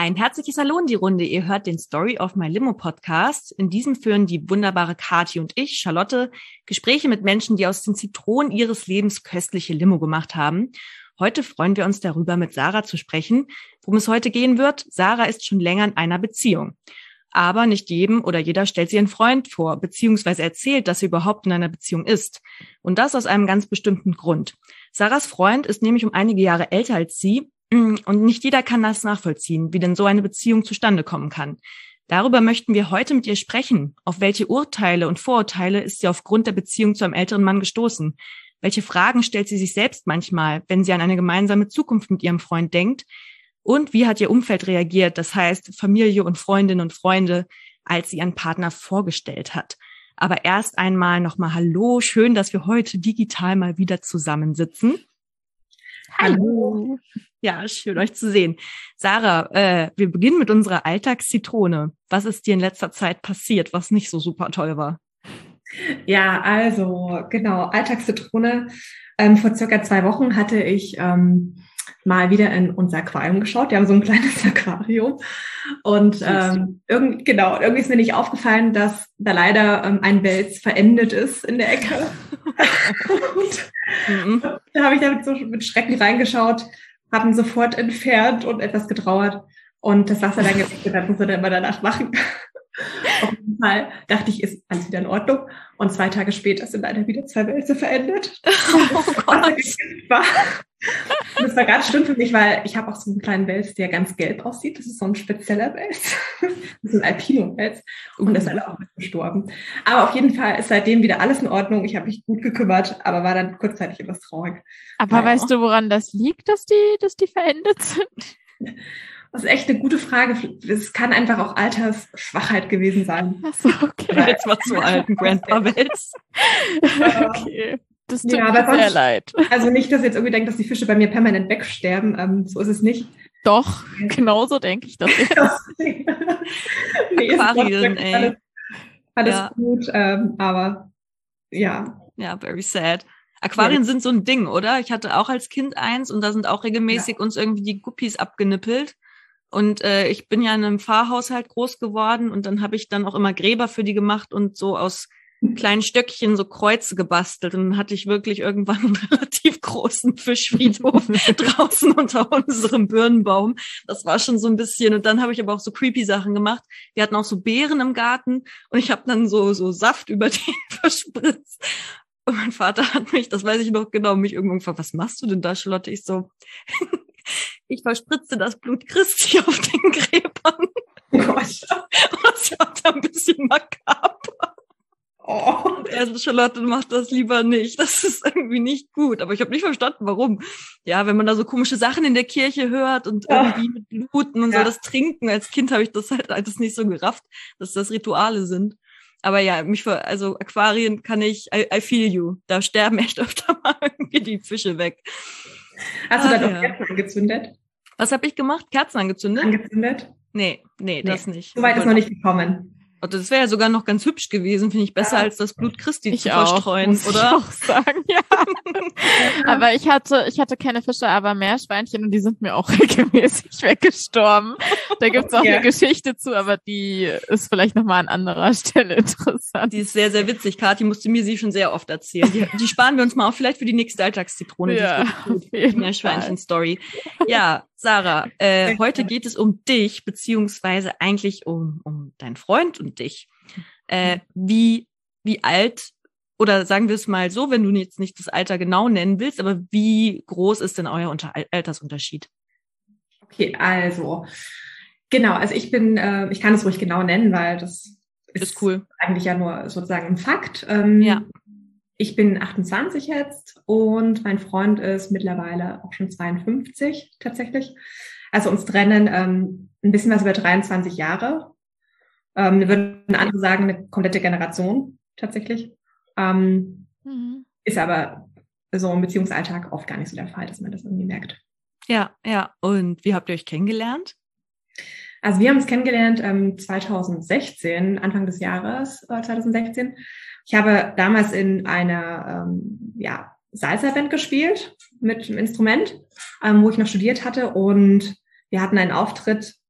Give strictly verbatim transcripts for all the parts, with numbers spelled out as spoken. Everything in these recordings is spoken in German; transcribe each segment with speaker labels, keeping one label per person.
Speaker 1: Ein herzliches Hallo in die Runde. Ihr hört den Story of My Limo Podcast. In diesem führen die wunderbare Kathi und ich, Charlotte, Gespräche mit Menschen, die aus den Zitronen ihres Lebens köstliche Limo gemacht haben. Heute freuen wir uns darüber, mit Sarah zu sprechen. Worum es heute gehen wird: Sarah ist schon länger in einer Beziehung. Aber nicht jedem oder jeder stellt sie einen Freund vor, beziehungsweise erzählt, dass sie überhaupt in einer Beziehung ist. Und das aus einem ganz bestimmten Grund. Sarahs Freund ist nämlich um einige Jahre älter als sie. Und nicht jeder kann das nachvollziehen, wie denn so eine Beziehung zustande kommen kann. Darüber möchten wir heute mit ihr sprechen. Auf welche Urteile und Vorurteile ist sie aufgrund der Beziehung zu einem älteren Mann gestoßen? Welche Fragen stellt sie sich selbst manchmal, wenn sie an eine gemeinsame Zukunft mit ihrem Freund denkt? Und wie hat ihr Umfeld reagiert, das heißt Familie und Freundinnen und Freunde, als sie ihren Partner vorgestellt hat? Aber erst einmal nochmal Hallo, schön, dass wir heute digital mal wieder zusammensitzen. Hallo. Ja, schön, euch zu sehen. Sarah, äh, wir beginnen mit unserer Alltagszitrone. Was ist dir in letzter Zeit passiert, was nicht so super toll war?
Speaker 2: Ja, also genau, Alltagszitrone. Ähm, vor circa zwei Wochen hatte ich ähm, mal wieder in unser Aquarium geschaut. Wir haben so ein kleines Aquarium. Und ähm, irgend, genau, irgendwie ist mir nicht aufgefallen, dass da leider ähm, ein Wels verendet ist in der Ecke. und, mhm. und da habe ich damit so mit Schrecken reingeschaut, habe ihn sofort entfernt und etwas getrauert. Und das Wasser dann gewickelt, das muss er dann immer danach machen. Auf jeden Fall dachte ich, ist alles wieder in Ordnung. Und zwei Tage später sind leider wieder zwei Wälse verendet. Oh Gott. Das war ganz schlimm für mich, weil ich habe auch so einen kleinen Wels, der ganz gelb aussieht. Das ist so ein spezieller Wels. Das ist ein Albino-Wels. Und der ist leider auch gestorben. Aber auf jeden Fall ist seitdem wieder alles in Ordnung. Ich habe mich gut gekümmert, aber war dann kurzzeitig etwas traurig.
Speaker 3: Aber weil, weißt du, woran das liegt, dass die, dass die verendet sind?
Speaker 2: Das ist echt eine gute Frage. Es kann einfach auch Altersschwachheit gewesen sein.
Speaker 3: Ach so, okay.
Speaker 1: Jetzt mal zu alten Grandpa-Wels.
Speaker 3: Okay. Das tut
Speaker 2: ja,
Speaker 3: mir
Speaker 2: sonst,
Speaker 3: sehr leid.
Speaker 2: Also nicht, dass ihr jetzt irgendwie denkt, dass die Fische bei mir permanent wegsterben. Ähm, so ist es nicht.
Speaker 3: Doch, genauso denke ich das jetzt.
Speaker 2: nee, Aquarien, ey. Alles, alles ja. gut, ähm, aber ja.
Speaker 1: Ja, very sad. Aquarien ja. sind so ein Ding, oder? Ich hatte auch als Kind eins und da sind auch regelmäßig ja. uns irgendwie die Guppies abgenippelt. Und äh, ich bin ja in einem Pfarrhaushalt groß geworden und dann habe ich dann auch immer Gräber für die gemacht und so aus kleinen Stöckchen so Kreuze gebastelt. Und dann hatte ich wirklich irgendwann einen relativ großen Fischfriedhof draußen unter unserem Birnenbaum. Das war schon so ein bisschen. Und dann habe ich aber auch so creepy Sachen gemacht. Wir hatten auch so Beeren im Garten und ich habe dann so so Saft über den verspritzt. Und mein Vater hat mich, das weiß ich noch genau, mich irgendwann gefragt, was machst du denn da, Charlotte? Ich so, ich verspritze das Blut Christi auf den Gräbern.
Speaker 2: Oh Gott.
Speaker 1: Das war da ein bisschen makaber. Oh. Und er so, Charlotte, mach das lieber nicht. Das ist irgendwie nicht gut. Aber ich habe nicht verstanden, warum. Ja, wenn man da so komische Sachen in der Kirche hört und ja. irgendwie mit Bluten und ja. so das Trinken. Als Kind habe ich das halt alles nicht so gerafft, dass das Rituale sind. Aber ja, mich für, also Aquarien kann ich, I, I feel you. Da sterben echt öfter mal irgendwie die Fische weg.
Speaker 2: Hast ah, du da doch ja. Kerzen angezündet?
Speaker 1: Was habe ich gemacht? Kerzen angezündet?
Speaker 2: Angezündet?
Speaker 1: Nee, nee, nee. das nicht.
Speaker 2: So weit ist noch nicht gekommen.
Speaker 1: Das wäre ja sogar noch ganz hübsch gewesen, finde ich, besser ja. als das Blut Christi
Speaker 3: ich
Speaker 1: zu
Speaker 3: auch,
Speaker 1: verstreuen,
Speaker 3: muss
Speaker 1: oder?
Speaker 3: Ich auch sagen, ja. Aber ich hatte, ich hatte keine Fische, aber Meerschweinchen und die sind mir auch regelmäßig weggestorben. Da gibt's auch ja. eine Geschichte zu, aber die ist vielleicht nochmal an anderer Stelle interessant.
Speaker 1: Die ist sehr, sehr witzig. Kathi musste mir sie schon sehr oft erzählen. Die, die sparen wir uns mal auf, vielleicht für die nächste Alltagszitrone.
Speaker 3: Ja,
Speaker 1: die Meerschweinchen-Story. Ja, Sarah, äh, heute geht es um dich, beziehungsweise eigentlich um, um deinen Freund und dich. Äh, wie, wie alt, oder sagen wir es mal so, wenn du jetzt nicht das Alter genau nennen willst, aber wie groß ist denn euer Unter- Altersunterschied?
Speaker 2: Okay, also, genau, also ich bin, äh, ich kann es ruhig genau nennen, weil das ist,
Speaker 1: ist cool.
Speaker 2: Eigentlich ja nur sozusagen ein Fakt. Ähm,
Speaker 1: ja.
Speaker 2: Ich bin achtundzwanzig jetzt und mein Freund ist mittlerweile auch schon zweiundfünfzig tatsächlich. Also uns trennen ähm, ein bisschen was über dreiundzwanzig Jahre. Ähm, wir würden andere sagen, eine komplette Generation tatsächlich. Ähm, mhm. Ist aber so im Beziehungsalltag oft gar nicht so der Fall, dass man das irgendwie merkt.
Speaker 1: Ja, ja. Und wie habt ihr euch kennengelernt?
Speaker 2: Also wir haben uns kennengelernt ähm, zweitausendsechzehn, Anfang des Jahres äh, zweitausendsechzehn. Ich habe damals in einer ähm, ja, Salsa-Band gespielt mit einem Instrument, ähm, wo ich noch studiert hatte. Und wir hatten einen Auftritt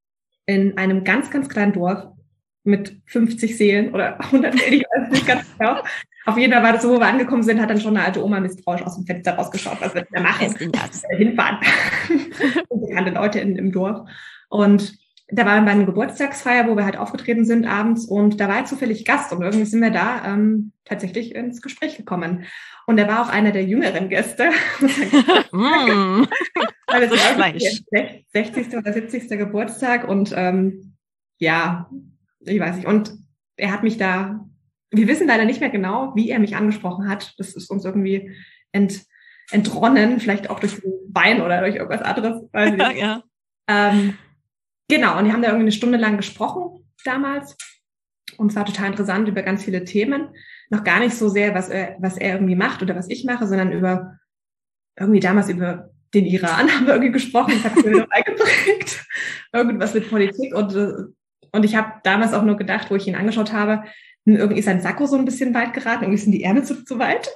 Speaker 2: in einem ganz, ganz kleinen Dorf mit fünfzig Seelen oder hundert, ich weiß nicht ganz genau. Auf jeden Fall war das so, wo wir angekommen sind, hat dann schon eine alte Oma misstrauisch aus dem Fenster rausgeschaut, was wir da machen. Hinfahren. Und bekannte Leute in, im Dorf. Und da waren wir bei einer Geburtstagsfeier, wo wir halt aufgetreten sind abends, und da war halt zufällig Gast, und irgendwie sind wir da ähm, tatsächlich ins Gespräch gekommen. Und er war auch einer der jüngeren Gäste. mm. Weil das war sechzigsten oder siebzigsten Geburtstag, und ähm, ja, ich weiß nicht. Und er hat mich da, wir wissen leider nicht mehr genau, wie er mich angesprochen hat. Das ist uns irgendwie ent, entronnen, vielleicht auch durch den Wein oder durch irgendwas anderes. Weiß ich nicht. Ja, ja. Ähm, genau, und die haben da irgendwie eine Stunde lang gesprochen damals. Und es war total interessant über ganz viele Themen. Noch gar nicht so sehr, was er, was er irgendwie macht oder was ich mache, sondern über, irgendwie damals über den Iran haben wir irgendwie gesprochen. Das hat mir noch eingeprägt. Irgendwas mit Politik, und Und ich habe damals auch nur gedacht, wo ich ihn angeschaut habe, irgendwie ist sein Sakko so ein bisschen weit geraten, irgendwie sind die Ärmel zu, zu weit.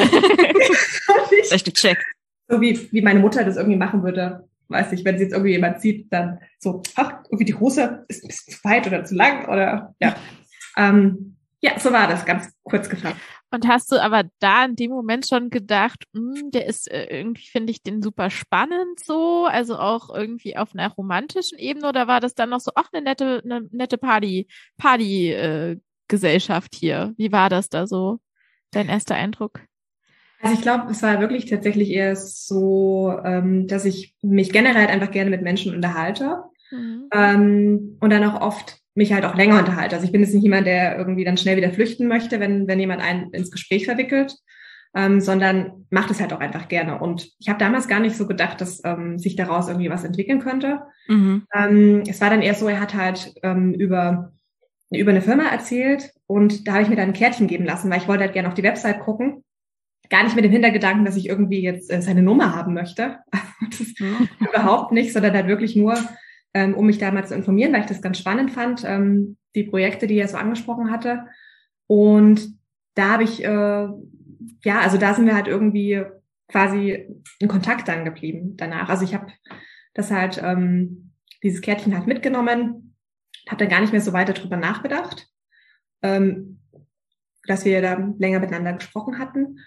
Speaker 1: Echt gecheckt.
Speaker 2: So wie, wie meine Mutter das irgendwie machen würde, weiß ich, wenn sie jetzt irgendwie jemand sieht, dann so, ach, irgendwie die Hose ist ein bisschen zu weit oder zu lang oder, ja. Ähm, ja, so war das, ganz kurz gefasst.
Speaker 3: Und hast du aber da in dem Moment schon gedacht, mh, der ist äh, irgendwie, finde ich den super spannend so, also auch irgendwie auf einer romantischen Ebene, oder war das dann noch so, ach, eine nette, eine nette Party, Party, äh, Gesellschaft hier? Wie war das da so, dein erster Eindruck?
Speaker 2: Also ich glaube, es war wirklich tatsächlich eher so, ähm, dass ich mich generell einfach gerne mit Menschen unterhalte, mhm. ähm, und dann auch oft mich halt auch länger unterhalte. Also ich bin jetzt nicht jemand, der irgendwie dann schnell wieder flüchten möchte, wenn wenn jemand einen ins Gespräch verwickelt, ähm, sondern macht es halt auch einfach gerne. Und ich habe damals gar nicht so gedacht, dass ähm, sich daraus irgendwie was entwickeln könnte. Mhm. Ähm, es war dann eher so, er hat halt ähm, über über eine Firma erzählt, und da habe ich mir dann ein Kärtchen geben lassen, weil ich wollte halt gerne auf die Website gucken. Gar nicht mit dem Hintergedanken, dass ich irgendwie jetzt äh, seine Nummer haben möchte. Das mhm. überhaupt nicht, sondern halt wirklich nur, ähm, um mich da mal zu informieren, weil ich das ganz spannend fand, ähm, die Projekte, die er so angesprochen hatte. Und da habe ich, äh, ja, also da sind wir halt irgendwie quasi in Kontakt dann geblieben danach. Also ich habe das halt, ähm, dieses Kärtchen halt mitgenommen, habe dann gar nicht mehr so weiter drüber nachgedacht, ähm, dass wir da länger miteinander gesprochen hatten.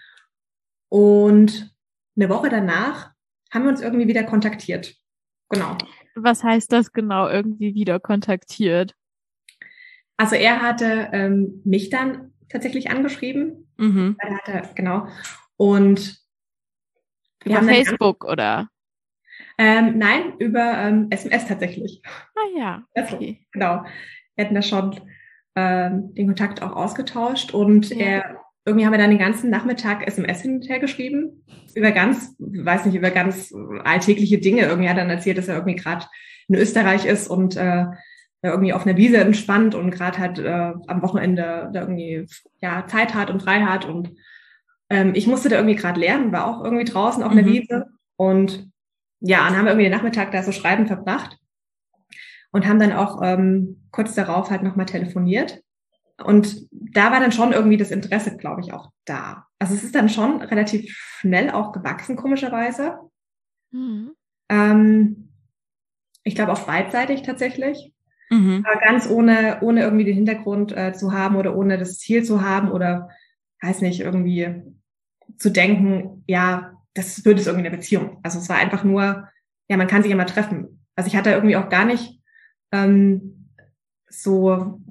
Speaker 2: Und eine Woche danach haben wir uns irgendwie wieder kontaktiert. Genau.
Speaker 3: Was heißt das genau, irgendwie wieder kontaktiert?
Speaker 2: Also er hatte ähm, mich dann tatsächlich angeschrieben. Mhm. Er hatte, genau. Und
Speaker 3: wir über haben Facebook dann, oder?
Speaker 2: Ähm, nein, über ähm, S M S tatsächlich.
Speaker 3: Ah ja, okay.
Speaker 2: Also, genau. Wir hatten da schon ähm, den Kontakt auch ausgetauscht, und ja. er irgendwie haben wir dann den ganzen Nachmittag S M S hin und her geschrieben, über ganz, weiß nicht, über ganz alltägliche Dinge. Irgendwie hat er dann erzählt, dass er irgendwie gerade in Österreich ist und äh, irgendwie auf einer Wiese entspannt und gerade halt äh, am Wochenende da irgendwie ja Zeit hat und frei hat. Und ähm, ich musste da irgendwie gerade lernen, war auch irgendwie draußen auf einer mhm. Wiese. Und ja, dann haben wir irgendwie den Nachmittag da so schreiben verbracht und haben dann auch ähm, kurz darauf halt nochmal telefoniert. Und da war dann schon irgendwie das Interesse, glaube ich, auch da. Also es ist dann schon relativ schnell auch gewachsen, komischerweise. Mhm. Ähm, ich glaube auch beidseitig tatsächlich. Mhm. Aber ganz ohne ohne irgendwie den Hintergrund äh, zu haben oder ohne das Ziel zu haben oder, weiß nicht, irgendwie zu denken, ja, das wird es irgendwie eine Beziehung. Also es war einfach nur, ja, man kann sich immer treffen. Also ich hatte irgendwie auch gar nicht ähm, so...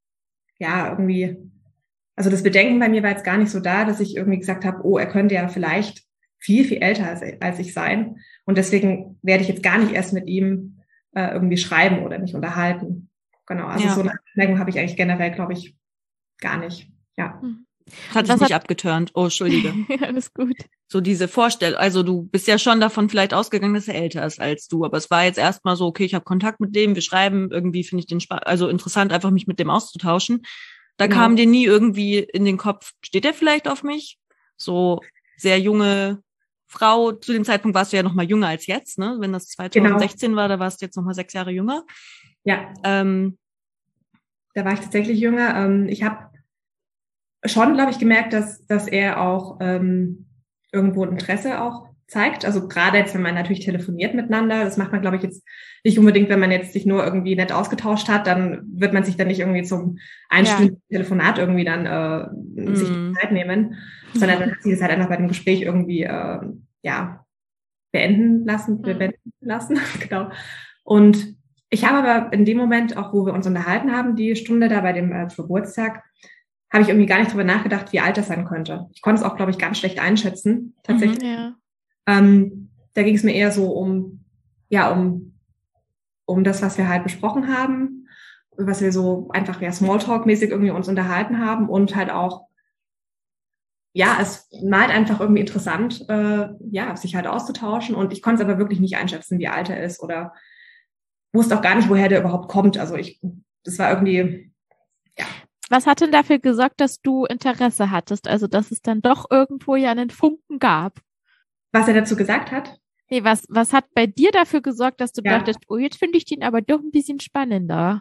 Speaker 2: ja, irgendwie, also das Bedenken bei mir war jetzt gar nicht so da, dass ich irgendwie gesagt habe, oh, er könnte ja vielleicht viel, viel älter als, als ich sein. Und deswegen werde ich jetzt gar nicht erst mit ihm äh, irgendwie schreiben oder mich unterhalten. Genau, also ja. so eine Abneigung habe ich eigentlich generell, glaube ich, gar nicht. Ja.
Speaker 1: Hat dich nicht abgeturnt. Oh, Entschuldige.
Speaker 3: Alles gut.
Speaker 1: So diese Vorstellung, also du bist ja schon davon vielleicht ausgegangen, dass er älter ist als du, aber es war jetzt erstmal so, okay, ich habe Kontakt mit dem, wir schreiben, irgendwie finde ich den Sp- also interessant, einfach mich mit dem auszutauschen. Da genau. kam dir nie irgendwie in den Kopf, steht er vielleicht auf mich? So sehr junge Frau, zu dem Zeitpunkt warst du ja noch mal jünger als jetzt, ne? Wenn das zwanzig sechzehn genau. war, da warst du jetzt noch mal sechs Jahre jünger.
Speaker 2: Ja. Ähm, da war ich tatsächlich jünger. Ähm, ich habe schon, glaube ich, gemerkt, dass dass er auch ähm, irgendwo Interesse auch zeigt. Also gerade jetzt, wenn man natürlich telefoniert miteinander, das macht man, glaube ich, jetzt nicht unbedingt, wenn man jetzt sich nur irgendwie nett ausgetauscht hat, dann wird man sich dann nicht irgendwie zum einstündigen ja. Telefonat irgendwie dann äh, mm. sich die Zeit nehmen, sondern dann hat sie das halt einfach bei dem Gespräch irgendwie äh, ja beenden lassen, beenden lassen, genau. Und ich habe aber in dem Moment, auch wo wir uns unterhalten haben, die Stunde da bei dem äh, Geburtstag, habe ich irgendwie gar nicht drüber nachgedacht, wie alt das sein könnte. Ich konnte es auch, glaube ich, ganz schlecht einschätzen, tatsächlich. Mhm, ja. ähm, da ging es mir eher so um, ja, um, um das, was wir halt besprochen haben, was wir so einfach ja Smalltalk-mäßig irgendwie uns unterhalten haben und halt auch, ja, es war halt einfach irgendwie interessant, äh, ja, sich halt auszutauschen und ich konnte es aber wirklich nicht einschätzen, wie alt er ist oder wusste auch gar nicht, woher der überhaupt kommt. Also ich, das war irgendwie, ja.
Speaker 3: Was hat denn dafür gesorgt, dass du Interesse hattest? Also, dass es dann doch irgendwo ja einen Funken gab?
Speaker 2: Was er dazu gesagt hat?
Speaker 3: Nee, was, was hat bei dir dafür gesorgt, dass du ja. dachtest, oh, jetzt finde ich den aber doch ein bisschen spannender?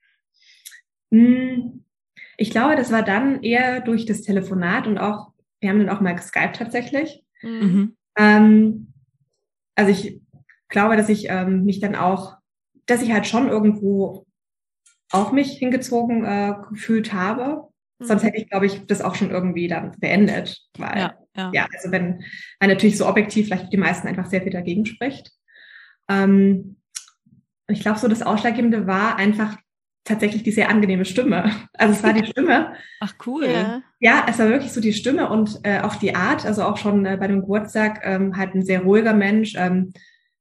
Speaker 2: Ich glaube, das war dann eher durch das Telefonat und auch, wir haben dann auch mal geskypt tatsächlich. Mhm. Ähm, also ich glaube, dass ich ähm, mich dann auch, dass ich halt schon irgendwo auch mich hingezogen äh, gefühlt habe. Mhm. Sonst hätte ich, glaube ich, das auch schon irgendwie dann beendet. Weil, ja, ja. ja also wenn man natürlich so objektiv vielleicht die meisten einfach sehr viel dagegen spricht. Ähm, und ich glaube, so das Ausschlaggebende war einfach tatsächlich die sehr angenehme Stimme. Also es war die Stimme.
Speaker 1: Ach, cool.
Speaker 2: Ja, ja es war wirklich so die Stimme und äh, auch die Art, also auch schon äh, bei dem Geburtstag ähm, halt ein sehr ruhiger Mensch, ähm,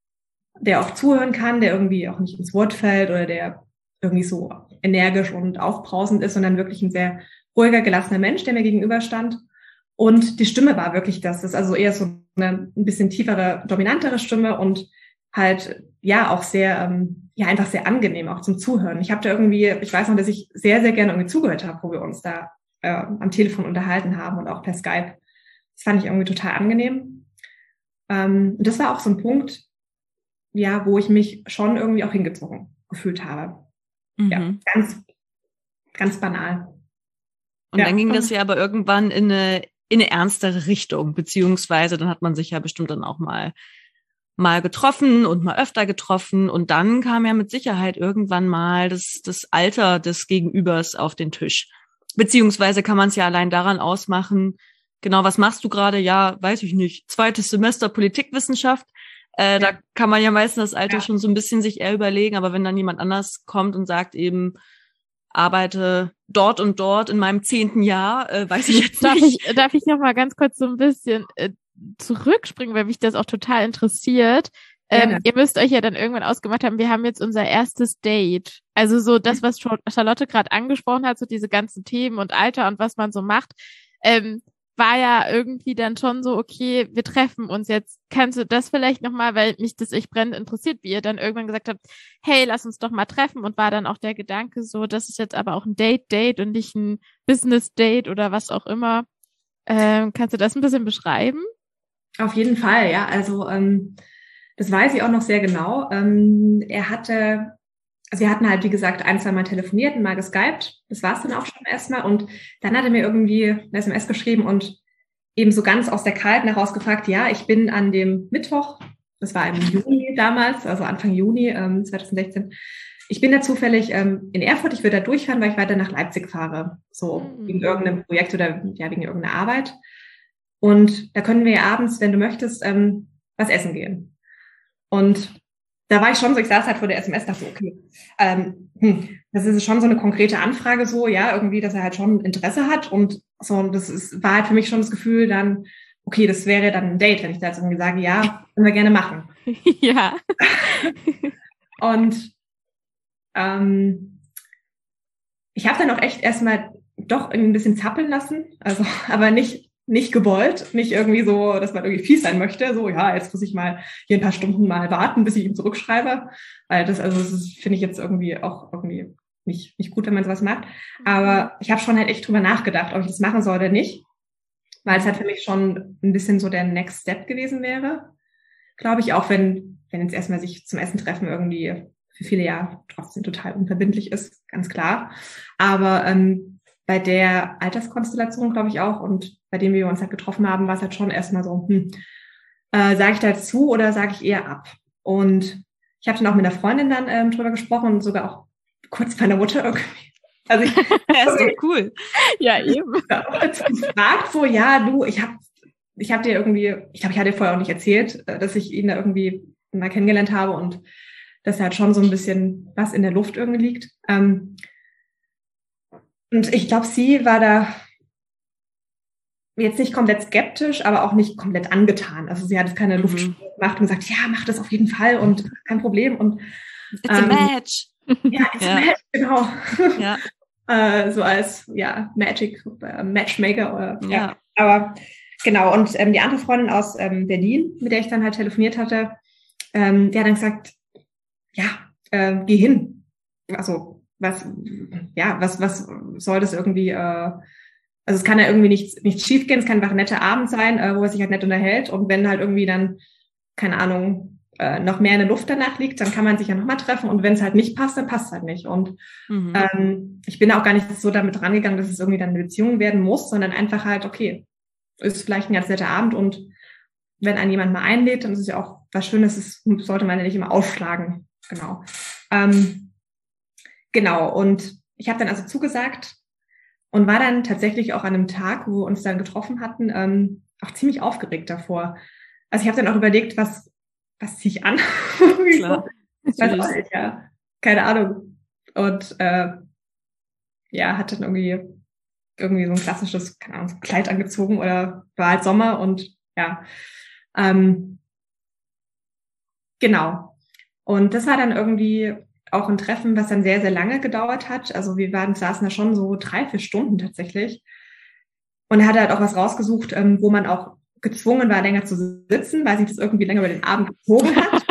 Speaker 2: der auch zuhören kann, der irgendwie auch nicht ins Wort fällt oder der irgendwie so energisch und aufbrausend ist, sondern wirklich ein sehr ruhiger, gelassener Mensch, der mir gegenüberstand. Und die Stimme war wirklich das. Das ist also eher so eine ein bisschen tiefere, dominantere Stimme und halt, ja, auch sehr, ähm, ja, einfach sehr angenehm auch zum Zuhören. Ich habe da irgendwie, ich weiß noch, dass ich sehr, sehr gerne irgendwie zugehört habe, wo wir uns da äh, am Telefon unterhalten haben und auch per Skype. Das fand ich irgendwie total angenehm. Ähm, und das war auch so ein Punkt, ja, wo ich mich schon irgendwie auch hingezogen gefühlt habe. Mhm. Ja, ganz, ganz banal.
Speaker 1: Und ja. dann ging das ja aber irgendwann in eine, in eine ernstere Richtung, beziehungsweise dann hat man sich ja bestimmt dann auch mal, mal getroffen und mal öfter getroffen und dann kam ja mit Sicherheit irgendwann mal das, das Alter des Gegenübers auf den Tisch. Beziehungsweise kann man es ja allein daran ausmachen, genau, was machst du gerade? Ja, weiß ich nicht, zweites Semester Politikwissenschaft. Äh, ja. Da kann man ja meistens das Alter ja. schon so ein bisschen sich eher überlegen, aber wenn dann jemand anders kommt und sagt eben, arbeite dort und dort in meinem zehnten Jahr, äh, weiß ich jetzt
Speaker 3: darf
Speaker 1: nicht.
Speaker 3: Ich, darf ich noch mal ganz kurz so ein bisschen äh, zurückspringen, weil mich das auch total interessiert. Ähm, ja. Ihr müsst euch ja dann irgendwann ausgemacht haben, wir haben jetzt unser erstes Date. Also so das, was Charlotte gerade angesprochen hat, so diese ganzen Themen und Alter und was man so macht. Ähm, war ja irgendwie dann schon so, okay, wir treffen uns jetzt. Kannst du das vielleicht nochmal, weil mich das echt brennend interessiert, wie ihr dann irgendwann gesagt habt, hey, lass uns doch mal treffen und war dann auch der Gedanke so, das ist jetzt aber auch ein Date-Date und nicht ein Business-Date oder was auch immer. Ähm, kannst du das ein bisschen beschreiben?
Speaker 2: Auf jeden Fall, ja. Also ähm, das weiß ich auch noch sehr genau. Ähm, er hatte Also wir hatten halt, wie gesagt, ein, zwei Mal telefoniert und mal geskypt. Das war es dann auch schon erstmal. Und dann hat er mir irgendwie eine S M S geschrieben und eben so ganz aus der Kalten heraus gefragt, ja, ich bin an dem Mittwoch, das war im Juni damals, also Anfang Juni ähm, zwanzig sechzehn, ich bin da zufällig ähm, in Erfurt, ich würde da durchfahren, weil ich weiter nach Leipzig fahre. So mhm. wegen irgendeinem Projekt oder ja wegen irgendeiner Arbeit. Und da können wir ja abends, wenn du möchtest, ähm, was essen gehen. Und da war ich schon so, ich saß halt vor der S M S, dachte so, okay, ähm, hm, das ist schon so eine konkrete Anfrage so, ja, irgendwie, dass er halt schon Interesse hat und so, und das ist, war halt für mich schon das Gefühl dann, okay, das wäre dann ein Date, wenn ich da jetzt irgendwie sage, ja, können wir gerne machen.
Speaker 3: Ja.
Speaker 2: Und ähm, ich habe dann auch echt erstmal doch irgendwie ein bisschen zappeln lassen, also, aber nicht nicht gewollt, nicht irgendwie so, dass man irgendwie fies sein möchte, so, ja, jetzt muss ich mal hier ein paar Stunden mal warten, bis ich ihm zurückschreibe, weil das, also das ist, finde ich jetzt irgendwie auch irgendwie nicht nicht gut, wenn man sowas macht, aber ich habe schon halt echt drüber nachgedacht, ob ich das machen soll oder nicht, weil es halt für mich schon ein bisschen so der Next Step gewesen wäre, glaube ich, auch wenn wenn jetzt erstmal sich zum Essen treffen irgendwie für viele ja trotzdem total unverbindlich ist, ganz klar, aber ähm, bei der Alterskonstellation, glaube ich auch, und bei dem wir uns halt getroffen haben, war es halt schon erstmal so, hm, Äh, sage ich dazu oder sage ich eher ab? Und ich habe dann auch mit einer Freundin dann ähm, drüber gesprochen und sogar auch kurz meiner Mutter irgendwie. Also ich,
Speaker 1: ja, ist doch cool.
Speaker 3: Ja, eben.
Speaker 2: Ich fragt so, ja, du, ich habe ich hab dir irgendwie, ich glaube, ich hatte dir vorher auch nicht erzählt, dass ich ihn da irgendwie mal kennengelernt habe und dass halt schon so ein bisschen was in der Luft irgendwie liegt. Ähm, und ich glaube, sie war da jetzt nicht komplett skeptisch, aber auch nicht komplett angetan. Also sie hat jetzt keine mhm. Luftspur gemacht und gesagt, ja, mach das auf jeden Fall und kein Problem. Und
Speaker 1: it's ähm, a match.
Speaker 2: Ja, it's ja. a match, genau.
Speaker 1: Ja.
Speaker 2: äh, so als ja Magic äh, Matchmaker oder ja.
Speaker 1: ja.
Speaker 2: Aber genau. Und ähm, die andere Freundin aus ähm, Berlin, mit der ich dann halt telefoniert hatte, ähm, die hat dann gesagt, ja, äh, geh hin. Also was, ja, was, was soll das irgendwie? Äh, Also es kann ja irgendwie nichts, nichts schief gehen, es kann einfach ein netter Abend sein, äh, wo er sich halt nett unterhält. Und wenn halt irgendwie dann, keine Ahnung, äh, noch mehr in der Luft danach liegt, dann kann man sich ja nochmal treffen. Und wenn es halt nicht passt, dann passt es halt nicht. Und mhm. ähm, ich bin auch gar nicht so damit rangegangen, dass es irgendwie dann eine Beziehung werden muss, sondern einfach halt, okay, ist vielleicht ein ganz netter Abend. Und wenn einen jemand mal einlädt, dann ist es ja auch was Schönes, das sollte man ja nicht immer ausschlagen. Genau. Ähm, genau. Und ich habe dann also zugesagt, und war dann tatsächlich auch an einem Tag, wo wir uns dann getroffen hatten, ähm, auch ziemlich aufgeregt davor. Also ich habe dann auch überlegt, was was ziehe ich an?
Speaker 1: Klar.
Speaker 2: Ich weiß auch nicht, ja. Keine Ahnung. Und äh, ja, hat dann irgendwie irgendwie so ein klassisches, keine Ahnung, so Kleid angezogen oder war halt Sommer und ja. Ähm, genau. Und das war dann irgendwie auch ein Treffen, was dann sehr, sehr lange gedauert hat. Also wir waren, saßen da schon so drei, vier Stunden tatsächlich. Und er hat halt auch was rausgesucht, ähm, wo man auch gezwungen war, länger zu sitzen, weil sich das irgendwie länger über den Abend gezogen hat.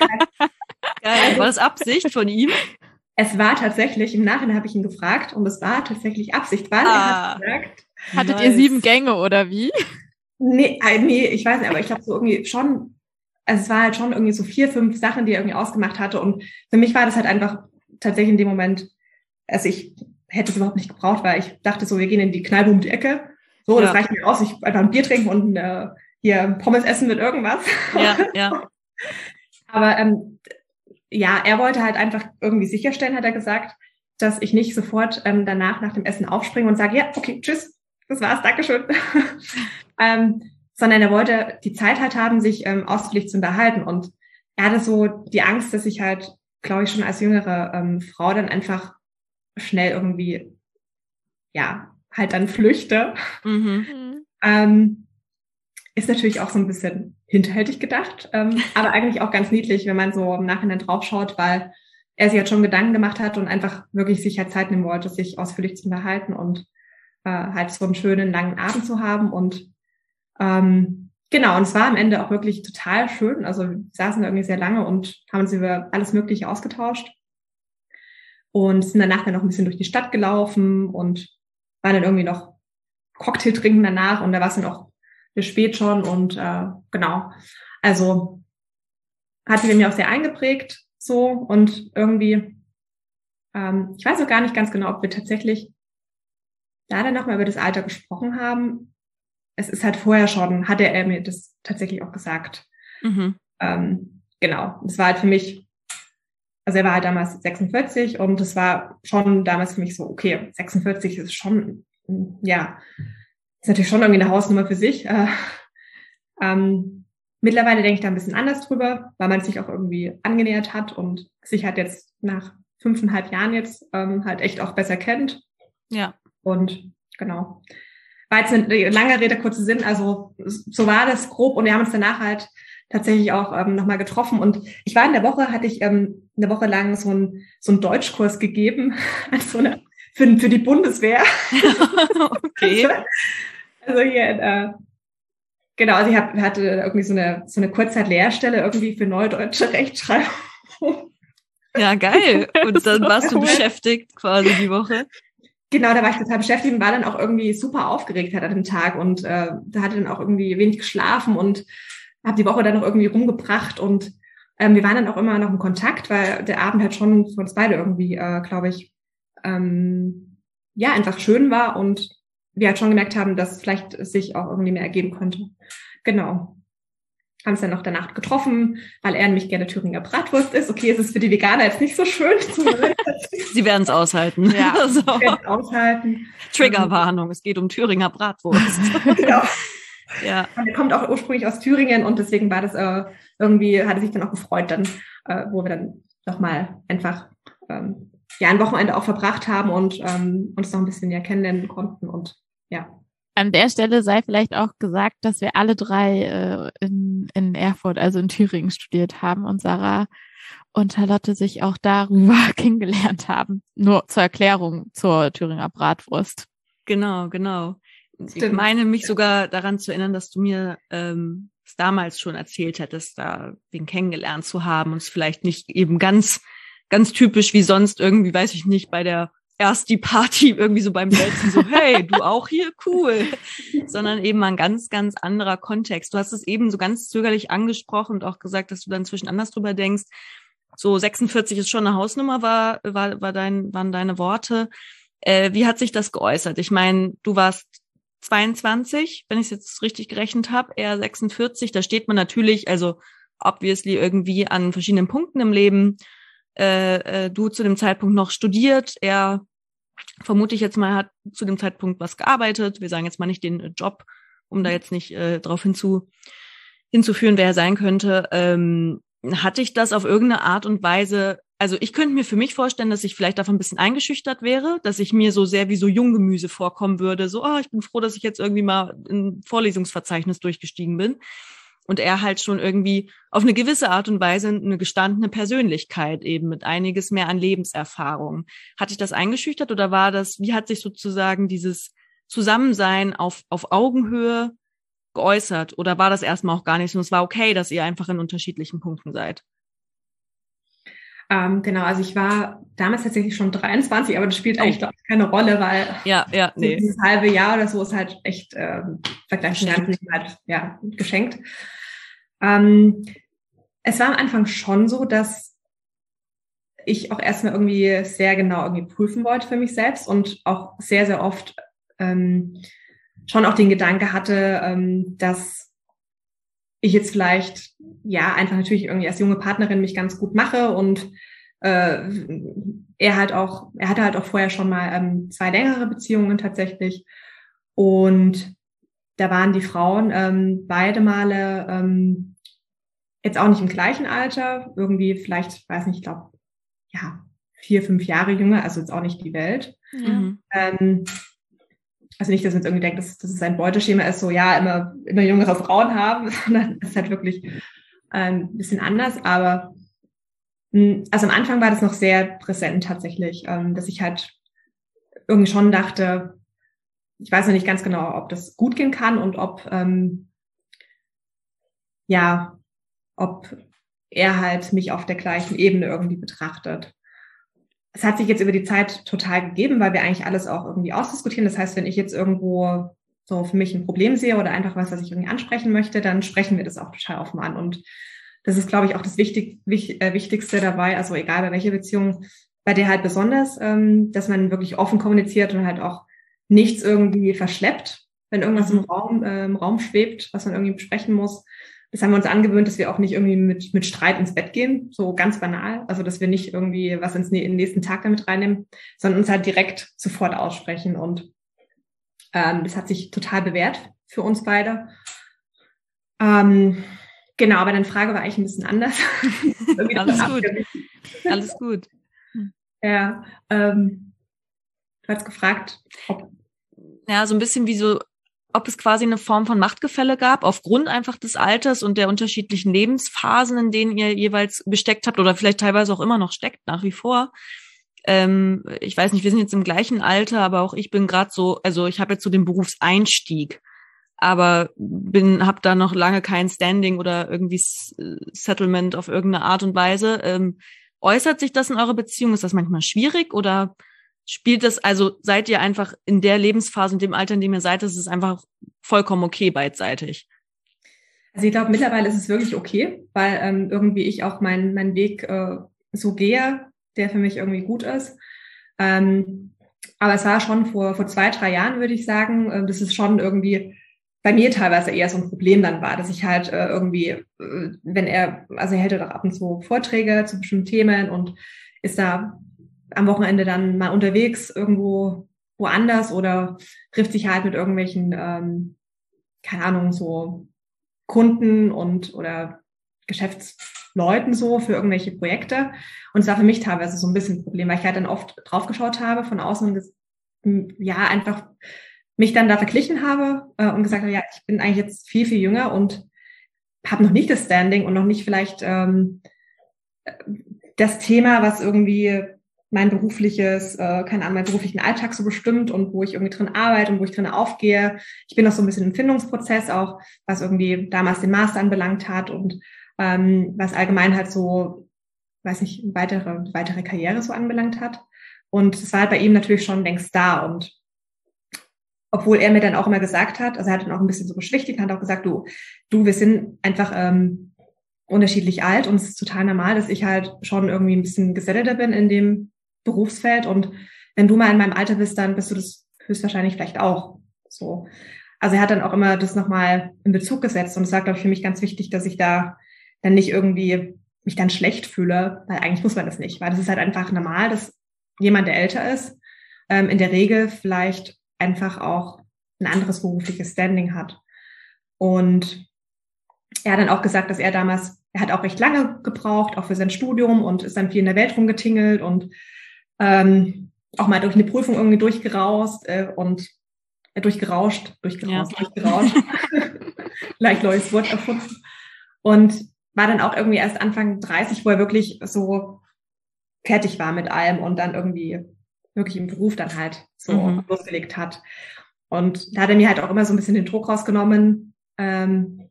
Speaker 1: Geil. War das Absicht von ihm?
Speaker 2: Es war tatsächlich, im Nachhinein habe ich ihn gefragt und es war tatsächlich Absicht, weil ah, er hat gesagt...
Speaker 3: Hattet nice. ihr sieben Gänge oder wie?
Speaker 2: Nee, nee, ich weiß nicht, aber ich glaube so irgendwie schon... Also es war halt schon irgendwie so vier, fünf Sachen, die er irgendwie ausgemacht hatte. Und für mich war das halt einfach tatsächlich in dem Moment, also ich hätte es überhaupt nicht gebraucht, weil ich dachte so, wir gehen in die Kneipe um die Ecke. So, ja. Das reicht mir aus. Ich einfach ein Bier trinken und äh, hier Pommes essen mit irgendwas.
Speaker 1: Ja, ja.
Speaker 2: Aber ähm, ja, er wollte halt einfach irgendwie sicherstellen, hat er gesagt, dass ich nicht sofort ähm, danach nach dem Essen aufspringe und sage, ja, okay, tschüss, das war's, Dankeschön. ähm, sondern er wollte die Zeit halt haben, sich ähm, ausführlich zu unterhalten. Und er hatte so die Angst, dass ich halt, glaube ich, schon als jüngere ähm, Frau dann einfach schnell irgendwie, ja, halt dann flüchte.
Speaker 1: Mhm.
Speaker 2: Ähm, ist natürlich auch so ein bisschen hinterhältig gedacht, ähm, aber eigentlich auch ganz niedlich, wenn man so im Nachhinein draufschaut, weil er sich halt schon Gedanken gemacht hat und einfach wirklich sich halt Zeit nehmen wollte, sich ausführlich zu unterhalten und äh, halt so einen schönen, langen Abend zu haben. Und Ähm, genau, und es war am Ende auch wirklich total schön. Also wir saßen da irgendwie sehr lange und haben uns über alles Mögliche ausgetauscht und sind danach dann noch ein bisschen durch die Stadt gelaufen und waren dann irgendwie noch Cocktail trinken danach und da war es dann auch spät schon und äh, genau, also hat sich bei mir auch sehr eingeprägt so und irgendwie, ähm, ich weiß auch gar nicht ganz genau, ob wir tatsächlich da dann nochmal über das Alter gesprochen haben. Es ist halt vorher schon, hat er mir das tatsächlich auch gesagt.
Speaker 1: Mhm.
Speaker 2: Ähm, genau, es war halt für mich, also er war halt damals sechsundvierzig und es war schon damals für mich so, okay, sechsundvierzig ist schon, ja, ist natürlich schon irgendwie eine Hausnummer für sich. Äh, ähm, mittlerweile denke ich da ein bisschen anders drüber, weil man sich auch irgendwie angenähert hat und sich halt jetzt nach fünfeinhalb Jahren jetzt ähm, halt echt auch besser kennt.
Speaker 1: Ja.
Speaker 2: Und genau. War jetzt eine lange Rede, kurzer Sinn, also so war das grob und wir haben uns danach halt tatsächlich auch ähm, nochmal getroffen und ich war in der Woche, hatte ich ähm, eine Woche lang so einen so einen Deutschkurs gegeben, also eine, für, für die Bundeswehr.
Speaker 1: Okay.
Speaker 2: Also hier, äh, genau, also ich hab, hatte irgendwie so eine so eine Kurzzeit-Lehrstelle irgendwie für neue deutsche Rechtschreibung.
Speaker 1: Ja, geil. Und dann warst du beschäftigt quasi die Woche.
Speaker 2: Genau, da war ich total beschäftigt und war dann auch irgendwie super aufgeregt halt an dem Tag und äh, da hatte dann auch irgendwie wenig geschlafen und habe die Woche dann noch irgendwie rumgebracht und ähm, wir waren dann auch immer noch in Kontakt, weil der Abend halt schon für uns beide irgendwie, äh, glaube ich, ähm, ja, einfach schön war und wir halt schon gemerkt haben, dass vielleicht es sich auch irgendwie mehr ergeben könnte. Genau. haben uns dann noch danach getroffen, weil er nämlich gerne Thüringer Bratwurst isst. Okay, es ist für die Veganer jetzt nicht so schön.
Speaker 1: Sie werden es aushalten.
Speaker 2: Ja, so. Sie werden es aushalten.
Speaker 1: Triggerwarnung, es geht um Thüringer Bratwurst.
Speaker 2: Genau.
Speaker 1: Ja.
Speaker 2: Und er kommt auch ursprünglich aus Thüringen und deswegen war das äh, irgendwie, hat er sich dann auch gefreut, dann, äh, wo wir dann nochmal einfach ähm, ja, ein Wochenende auch verbracht haben und ähm, uns noch ein bisschen ja kennenlernen konnten und ja.
Speaker 3: An der Stelle sei vielleicht auch gesagt, dass wir alle drei äh, in, in Erfurt, also in Thüringen, studiert haben und Sarah und Charlotte sich auch darüber kennengelernt haben. Nur zur Erklärung zur Thüringer Bratwurst.
Speaker 1: Genau, genau.
Speaker 2: Stimmt.
Speaker 1: Ich meine mich sogar daran zu erinnern, dass du mir ähm, es damals schon erzählt hättest, da wen kennengelernt zu haben und es vielleicht nicht eben ganz, ganz typisch wie sonst irgendwie, weiß ich nicht, bei der erst die Party irgendwie so beim Setzen so, hey, du auch hier? Cool. Sondern eben ein ganz, ganz anderer Kontext. Du hast es eben so ganz zögerlich angesprochen und auch gesagt, dass du dann inzwischen anders drüber denkst. So sechsundvierzig ist schon eine Hausnummer, war, war, war dein, waren deine Worte. Äh, wie hat sich das geäußert? Ich meine, du warst zweiundzwanzig, wenn ich es jetzt richtig gerechnet habe, er sechsundvierzig. Da steht man natürlich, also obviously irgendwie an verschiedenen Punkten im Leben. Äh, äh, du zu dem Zeitpunkt noch studiert, er, vermute ich jetzt mal, hat zu dem Zeitpunkt was gearbeitet. Wir sagen jetzt mal nicht den Job, um da jetzt nicht äh, darauf hinzu, hinzuführen, wer er sein könnte. Ähm, hatte ich das auf irgendeine Art und Weise, also ich könnte mir für mich vorstellen, dass ich vielleicht davon ein bisschen eingeschüchtert wäre, dass ich mir so sehr wie so Junggemüse vorkommen würde, so, oh, ich bin froh, dass ich jetzt irgendwie mal im Vorlesungsverzeichnis durchgestiegen bin. Und er halt schon irgendwie auf eine gewisse Art und Weise eine gestandene Persönlichkeit eben mit einiges mehr an Lebenserfahrung. Hat dich das eingeschüchtert oder war das, wie hat sich sozusagen dieses Zusammensein auf, auf Augenhöhe geäußert? Oder war das erstmal auch gar nicht so und es war okay, dass ihr einfach in unterschiedlichen Punkten seid?
Speaker 2: Ähm, genau, also ich war damals tatsächlich schon dreiundzwanzig, aber das spielt eigentlich, glaube ich, keine Rolle, weil
Speaker 1: ja, ja, nee.
Speaker 2: so dieses halbe Jahr oder so ist halt echt ähm, vergleichsweise halt, ja, geschenkt. Ähm, es war am Anfang schon so, dass ich auch erstmal irgendwie sehr genau irgendwie prüfen wollte für mich selbst und auch sehr, sehr oft ähm, schon auch den Gedanke hatte, ähm, dass ich jetzt vielleicht, ja, einfach natürlich irgendwie als junge Partnerin mich ganz gut mache und äh, er halt auch, er hatte halt auch vorher schon mal ähm, zwei längere Beziehungen tatsächlich und da waren die Frauen ähm, beide Male ähm, jetzt auch nicht im gleichen Alter, irgendwie vielleicht, weiß nicht, ich glaube, ja, vier, fünf Jahre jünger, also jetzt auch nicht die Welt.
Speaker 1: Mhm.
Speaker 2: Ähm, also nicht, dass man jetzt irgendwie denkt, dass, dass es ein Beuteschema ist, so ja, immer, immer jüngere Frauen haben, sondern es ist halt wirklich äh, ein bisschen anders. Aber mh, also am Anfang war das noch sehr präsent tatsächlich, ähm, dass ich halt irgendwie schon dachte, ich weiß noch nicht ganz genau, ob das gut gehen kann und ob, ähm, ja, ob er halt mich auf der gleichen Ebene irgendwie betrachtet. Es hat sich jetzt über die Zeit total gegeben, weil wir eigentlich alles auch irgendwie ausdiskutieren. Das heißt, wenn ich jetzt irgendwo so für mich ein Problem sehe oder einfach was, was ich irgendwie ansprechen möchte, dann sprechen wir das auch total offen an. Und das ist, glaube ich, auch das Wichtig, wich, äh, Wichtigste dabei, also egal bei welcher Beziehung, bei der halt besonders, ähm, dass man wirklich offen kommuniziert und halt auch nichts irgendwie verschleppt, wenn irgendwas im Raum, äh, im Raum schwebt, was man irgendwie besprechen muss. Das haben wir uns angewöhnt, dass wir auch nicht irgendwie mit, mit Streit ins Bett gehen, so ganz banal. Also, dass wir nicht irgendwie was ins, in den nächsten Tag damit reinnehmen, sondern uns halt direkt sofort aussprechen. Und ähm, das hat sich total bewährt für uns beide. Ähm, genau, aber deine Frage war eigentlich ein bisschen anders.
Speaker 1: Alles gut. Alles gut.
Speaker 2: Ja, ähm, du hast gefragt, ob...
Speaker 1: Ja, so ein bisschen wie so, ob es quasi eine Form von Machtgefälle gab, aufgrund einfach des Alters und der unterschiedlichen Lebensphasen, in denen ihr jeweils gesteckt habt oder vielleicht teilweise auch immer noch steckt, nach wie vor. Ähm, ich weiß nicht, wir sind jetzt im gleichen Alter, aber auch ich bin gerade so, also ich habe jetzt so den Berufseinstieg, aber bin, habe da noch lange kein Standing oder irgendwie Settlement auf irgendeine Art und Weise. Ähm, äußert sich das in eurer Beziehung? Ist das manchmal schwierig oder spielt das, also seid ihr einfach in der Lebensphase, in dem Alter, in dem ihr seid, ist es einfach vollkommen okay beidseitig?
Speaker 2: Also ich glaube, mittlerweile ist es wirklich okay, weil ähm, irgendwie ich auch meinen mein Weg äh, so gehe, der für mich irgendwie gut ist. Ähm, aber es war schon vor vor zwei, drei Jahren, würde ich sagen, äh, das ist schon irgendwie bei mir teilweise eher so ein Problem dann war, dass ich halt äh, irgendwie, äh, wenn er, also er hält ja doch ab und zu Vorträge zu bestimmten Themen und ist da am Wochenende dann mal unterwegs irgendwo woanders oder trifft sich halt mit irgendwelchen, ähm, keine Ahnung, so Kunden und oder Geschäftsleuten so für irgendwelche Projekte. Und es war für mich teilweise so ein bisschen ein Problem, weil ich halt dann oft draufgeschaut habe von außen und ges- ja, einfach mich dann da verglichen habe äh, und gesagt habe, ja, ich bin eigentlich jetzt viel, viel jünger und habe noch nicht das Standing und noch nicht vielleicht ähm, das Thema, was irgendwie mein berufliches, äh, keine Ahnung, meinen beruflichen Alltag so bestimmt und wo ich irgendwie drin arbeite und wo ich drin aufgehe. Ich bin noch so ein bisschen im Findungsprozess auch, was irgendwie damals den Master anbelangt hat und ähm, was allgemein halt so, weiß nicht, weitere, weitere Karriere so anbelangt hat. Und es war halt bei ihm natürlich schon längst da. Und obwohl er mir dann auch immer gesagt hat, also er hat dann auch ein bisschen so beschwichtigt, hat auch gesagt, du, du, wir sind einfach ähm, unterschiedlich alt und es ist total normal, dass ich halt schon irgendwie ein bisschen gesettelter bin in dem Berufsfeld und wenn du mal in meinem Alter bist, dann bist du das höchstwahrscheinlich vielleicht auch so. Also er hat dann auch immer das nochmal in Bezug gesetzt und es war, glaube ich, für mich ganz wichtig, dass ich da dann nicht irgendwie mich dann schlecht fühle, weil eigentlich muss man das nicht, weil das ist halt einfach normal, dass jemand, der älter ist, ähm, in der Regel vielleicht einfach auch ein anderes berufliches Standing hat. Und er hat dann auch gesagt, dass er damals, er hat auch recht lange gebraucht, auch für sein Studium und ist dann viel in der Welt rumgetingelt und ähm, auch mal durch eine Prüfung irgendwie durchgeraust äh, und äh, durchgerauscht, durchgerauscht, ja. durchgerauscht, leicht neues Wort erfunden. Und war dann auch irgendwie erst Anfang dreißig, wo er wirklich so fertig war mit allem und dann irgendwie wirklich im Beruf dann halt so mhm. losgelegt hat. Und da hat er mir halt auch immer so ein bisschen den Druck rausgenommen, ähm,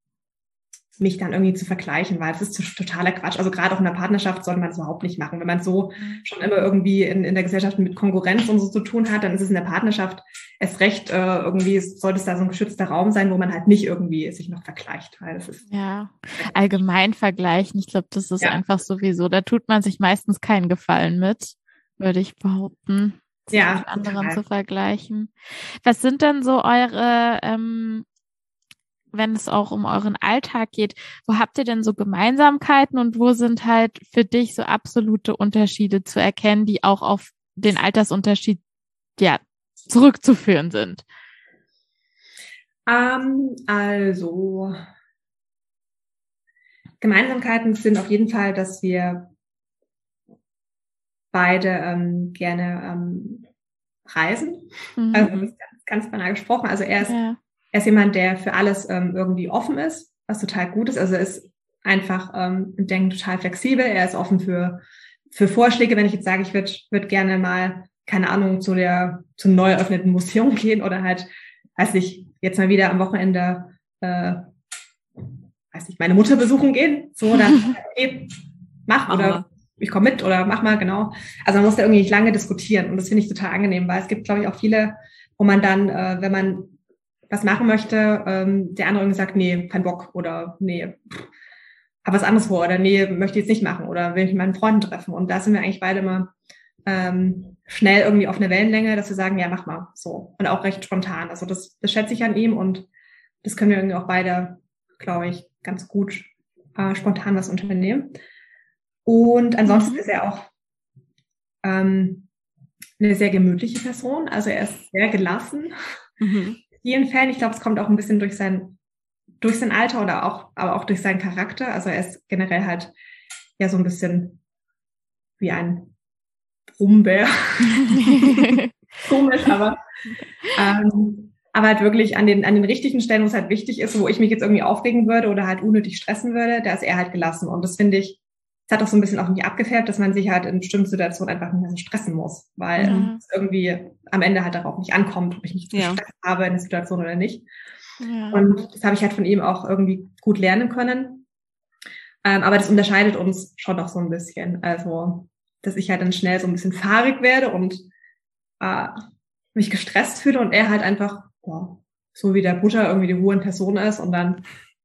Speaker 2: mich dann irgendwie zu vergleichen, weil das ist totaler Quatsch. Also gerade auch in der Partnerschaft sollte man das überhaupt nicht machen. Wenn man so mhm. schon immer irgendwie in, in der Gesellschaft mit Konkurrenz und so zu tun hat, dann ist es in der Partnerschaft erst recht, äh, irgendwie sollte es da so ein geschützter Raum sein, wo man halt nicht irgendwie sich noch vergleicht. Weil das ist
Speaker 3: ja, allgemein vergleichen. Ich glaube, das ist ja. einfach sowieso, da tut man sich meistens keinen Gefallen mit, würde ich behaupten, sich
Speaker 2: ja,
Speaker 3: mit anderen
Speaker 2: total.
Speaker 3: zu vergleichen. Was sind denn so eure, ähm, wenn es auch um euren Alltag geht, wo habt ihr denn so Gemeinsamkeiten und wo sind halt für dich so absolute Unterschiede zu erkennen, die auch auf den Altersunterschied ja zurückzuführen sind?
Speaker 2: Ähm, also Gemeinsamkeiten sind auf jeden Fall, dass wir beide ähm, gerne ähm, reisen. Mhm. Also ganz, ganz banal gesprochen. Also er ist ja. Er ist jemand, der für alles ähm, irgendwie offen ist, was total gut ist. Also er ist einfach ähm, im Denken total flexibel. Er ist offen für für Vorschläge. Wenn ich jetzt sage, ich würde würd gerne mal, keine Ahnung, zu der zum neu eröffneten Museum gehen oder halt, weiß nicht, jetzt mal wieder am Wochenende, äh, weiß nicht, meine Mutter besuchen gehen. So, dann okay, mach, mach oder mal. Ich komme mit oder mach mal, genau. Also man muss da irgendwie nicht lange diskutieren und das finde ich total angenehm, weil es gibt, glaube ich, auch viele, wo man dann, äh, wenn man was machen möchte, ähm, der andere irgendwie sagt, nee, kein Bock oder nee, hab was anderes vor oder nee, möchte ich jetzt nicht machen oder will ich mit meinen Freunden treffen. Und da sind wir eigentlich beide immer ähm, schnell irgendwie auf einer Wellenlänge, dass wir sagen, ja, mach mal so. Und auch recht spontan. Also das, das schätze ich an ihm und das können wir irgendwie auch beide, glaube ich, ganz gut äh, spontan was unternehmen. Und ansonsten mhm. ist er auch ähm, eine sehr gemütliche Person. Also er ist sehr gelassen. Mhm. vielen Fällen. Ich glaube, es kommt auch ein bisschen durch sein, durch sein Alter oder auch, aber auch durch seinen Charakter. Also er ist generell halt ja so ein bisschen wie ein Brummbär. Komisch, aber, ähm, aber halt wirklich an den, an den richtigen Stellen, wo es halt wichtig ist, wo ich mich jetzt irgendwie aufregen würde oder halt unnötig stressen würde, da ist er halt gelassen. Und das finde ich, es hat auch so ein bisschen auf mich abgefärbt, dass man sich halt in bestimmten Situationen einfach nicht mehr so stressen muss, weil ja. es irgendwie am Ende halt darauf nicht ankommt, ob ich mich ja. gestresst habe in der Situation oder nicht. Ja. Und das habe ich halt von ihm auch irgendwie gut lernen können. Ähm, aber das unterscheidet uns schon noch so ein bisschen. Also, dass ich halt dann schnell so ein bisschen fahrig werde und äh, mich gestresst fühle und er halt einfach, ja, so wie der Butter irgendwie die Ruhe in Person ist und dann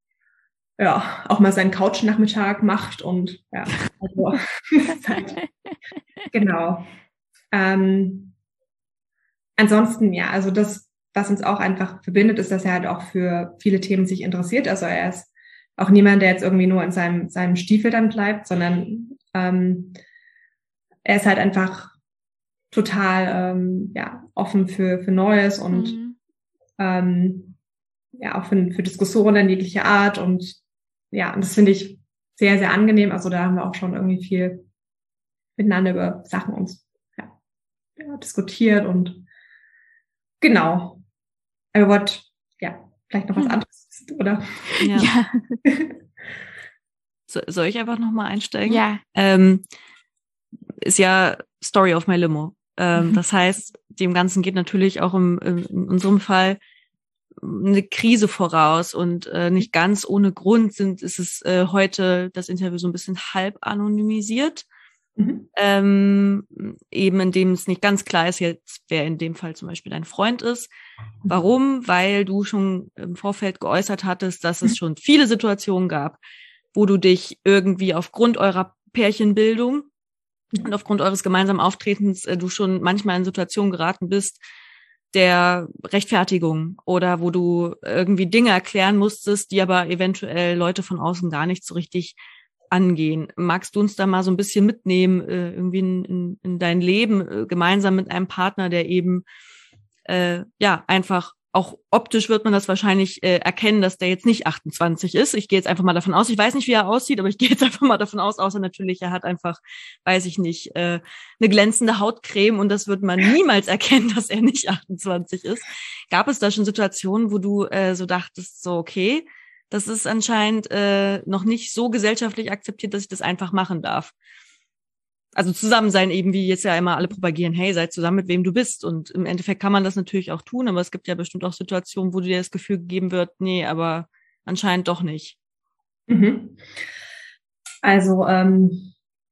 Speaker 2: ja, auch mal seinen Couch-Nachmittag macht und ja, also halt, genau. Ähm, ansonsten, ja, also das, was uns auch einfach verbindet, ist, dass er halt auch für viele Themen sich interessiert. Also er ist auch niemand, der jetzt irgendwie nur in seinem, seinem Stiefel dann bleibt, sondern ähm, er ist halt einfach total ähm, ja, offen für, für Neues und mhm. ähm, ja auch für, für Diskussionen jeglicher Art. Und ja, und das finde ich sehr, sehr angenehm. Also da haben wir auch schon irgendwie viel miteinander über Sachen uns ja, ja, diskutiert und genau. Aber wollt, ja, vielleicht noch was anderes, oder?
Speaker 1: Ja. ja. so, soll ich einfach nochmal einsteigen?
Speaker 3: Ja.
Speaker 1: Ähm, ist ja Story of my Limo. Ähm, mhm. Das heißt, dem Ganzen geht natürlich auch im, im, in unserem Fall eine Krise voraus und äh, nicht ganz ohne Grund sind, ist es äh, heute das Interview so ein bisschen halb anonymisiert. Mhm. Ähm, eben indem es nicht ganz klar ist jetzt, wer in dem Fall zum Beispiel dein Freund ist. Warum? Weil du schon im Vorfeld geäußert hattest, dass es schon viele Situationen gab, wo du dich irgendwie aufgrund eurer Pärchenbildung und aufgrund eures gemeinsamen Auftretens äh, du schon manchmal in Situationen geraten bist der Rechtfertigung oder wo du irgendwie Dinge erklären musstest, die aber eventuell Leute von außen gar nicht so richtig angehen. Magst du uns da mal so ein bisschen mitnehmen, äh, irgendwie in, in, in dein Leben, äh, gemeinsam mit einem Partner, der eben, äh, ja, einfach, auch optisch wird man das wahrscheinlich äh, erkennen, dass der jetzt nicht achtundzwanzig ist. Ich gehe jetzt einfach mal davon aus, ich weiß nicht, wie er aussieht, aber ich gehe jetzt einfach mal davon aus, außer natürlich, er hat einfach, weiß ich nicht, äh, eine glänzende Hautcreme und das wird man niemals erkennen, dass er nicht achtundzwanzig ist. Gab es da schon Situationen, wo du äh, so dachtest, so okay, das ist anscheinend äh, noch nicht so gesellschaftlich akzeptiert, dass ich das einfach machen darf. Also zusammen sein, eben wie jetzt ja immer alle propagieren, hey, sei zusammen mit wem du bist. Und im Endeffekt kann man das natürlich auch tun, aber es gibt ja bestimmt auch Situationen, wo dir das Gefühl gegeben wird, nee, aber anscheinend doch nicht.
Speaker 2: Mhm. Also ähm,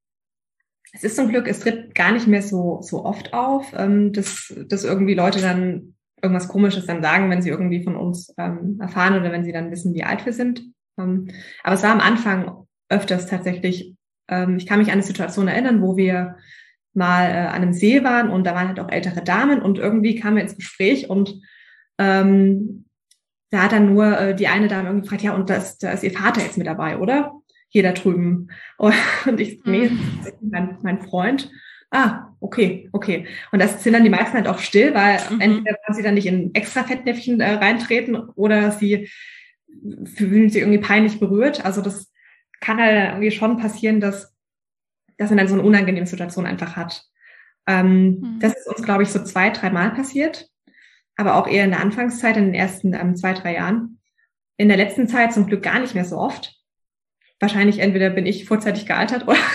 Speaker 2: es ist zum Glück, es tritt gar nicht mehr so so oft auf, ähm, dass, dass irgendwie Leute dann irgendwas Komisches dann sagen, wenn sie irgendwie von uns ähm, erfahren oder wenn sie dann wissen, wie alt wir sind. Ähm, aber es war am Anfang öfters tatsächlich, ähm, ich kann mich an eine Situation erinnern, wo wir mal äh, an einem See waren und da waren halt auch ältere Damen und irgendwie kamen wir ins Gespräch und ähm, da hat dann nur äh, die eine Dame irgendwie gefragt, ja, und das, da ist ihr Vater jetzt mit dabei, oder? Hier da drüben. Und ich, nee, das ist mein, mein Freund. Ah, okay, okay. Und das sind dann die meisten halt auch still, weil mhm. entweder wollen sie dann nicht in extra Fettnäpfchen äh, reintreten oder sie fühlen sich irgendwie peinlich berührt. Also das kann halt irgendwie schon passieren, dass, dass man dann so eine unangenehme Situation einfach hat. Ähm, mhm. Das ist uns, glaube ich, so zwei, drei Mal passiert, aber auch eher in der Anfangszeit, in den ersten ähm, zwei, drei Jahren. In der letzten Zeit zum Glück gar nicht mehr so oft. Wahrscheinlich entweder bin ich vorzeitig gealtert oder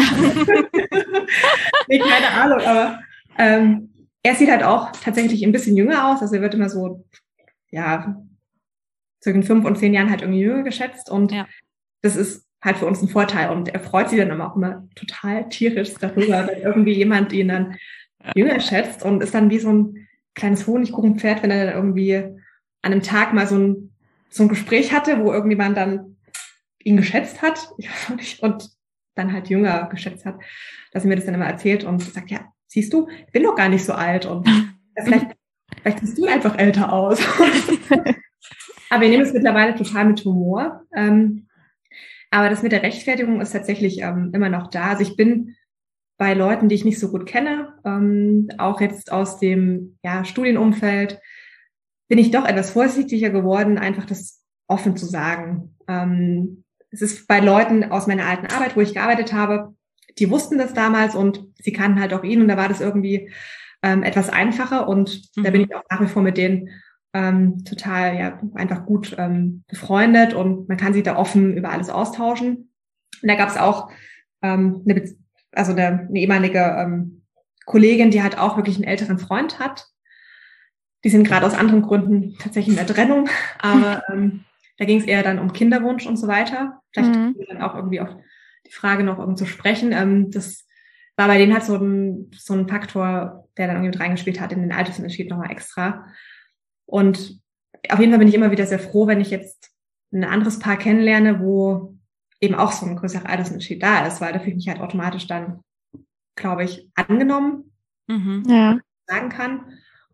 Speaker 2: nee, keine Ahnung, aber ähm, er sieht halt auch tatsächlich ein bisschen jünger aus, also er wird immer so, ja, zwischen fünf und zehn Jahren halt irgendwie jünger geschätzt und ja. Das ist halt für uns ein Vorteil und er freut sich dann immer auch immer total tierisch darüber, wenn irgendwie jemand ihn dann jünger schätzt und ist dann wie so ein kleines Honigkuchenpferd, wenn er dann irgendwie an einem Tag mal so ein, so ein Gespräch hatte, wo irgendjemand dann ihn geschätzt hat, ich weiß auch nicht, und dann halt jünger geschätzt hat, dass er mir das dann immer erzählt und sagt, ja, siehst du, ich bin doch gar nicht so alt und ja, vielleicht, vielleicht siehst du einfach älter aus. Aber wir nehmen es mittlerweile total mit Humor. Ähm, aber das mit der Rechtfertigung ist tatsächlich ähm, immer noch da. Also ich bin bei Leuten, die ich nicht so gut kenne, ähm, auch jetzt aus dem ja, Studienumfeld, bin ich doch etwas vorsichtiger geworden, einfach das offen zu sagen. Ähm, es ist bei Leuten aus meiner alten Arbeit, wo ich gearbeitet habe, die wussten das damals und sie kannten halt auch ihn und da war das irgendwie ähm, etwas einfacher und mhm. da bin ich auch nach wie vor mit denen ähm, total ja einfach gut ähm, befreundet und man kann sich da offen über alles austauschen. Und da gab es auch ähm, eine, Be- also eine, eine ehemalige ähm, Kollegin, die halt auch wirklich einen älteren Freund hat. Die sind gerade aus anderen Gründen tatsächlich in der Trennung, aber ähm, da ging es eher dann um Kinderwunsch und so weiter. Vielleicht mhm. können wir dann auch irgendwie auf die Frage noch um zu sprechen. Ähm, das war bei denen halt so ein, so ein Faktor, der dann irgendwie mit reingespielt hat in den Altersunterschied nochmal extra. Und auf jeden Fall bin ich immer wieder sehr froh, wenn ich jetzt ein anderes Paar kennenlerne, wo eben auch so ein größerer Altersunterschied da ist, weil da fühle ich mich halt automatisch dann, glaube ich, angenommen,
Speaker 3: mhm. ja.
Speaker 2: sagen kann.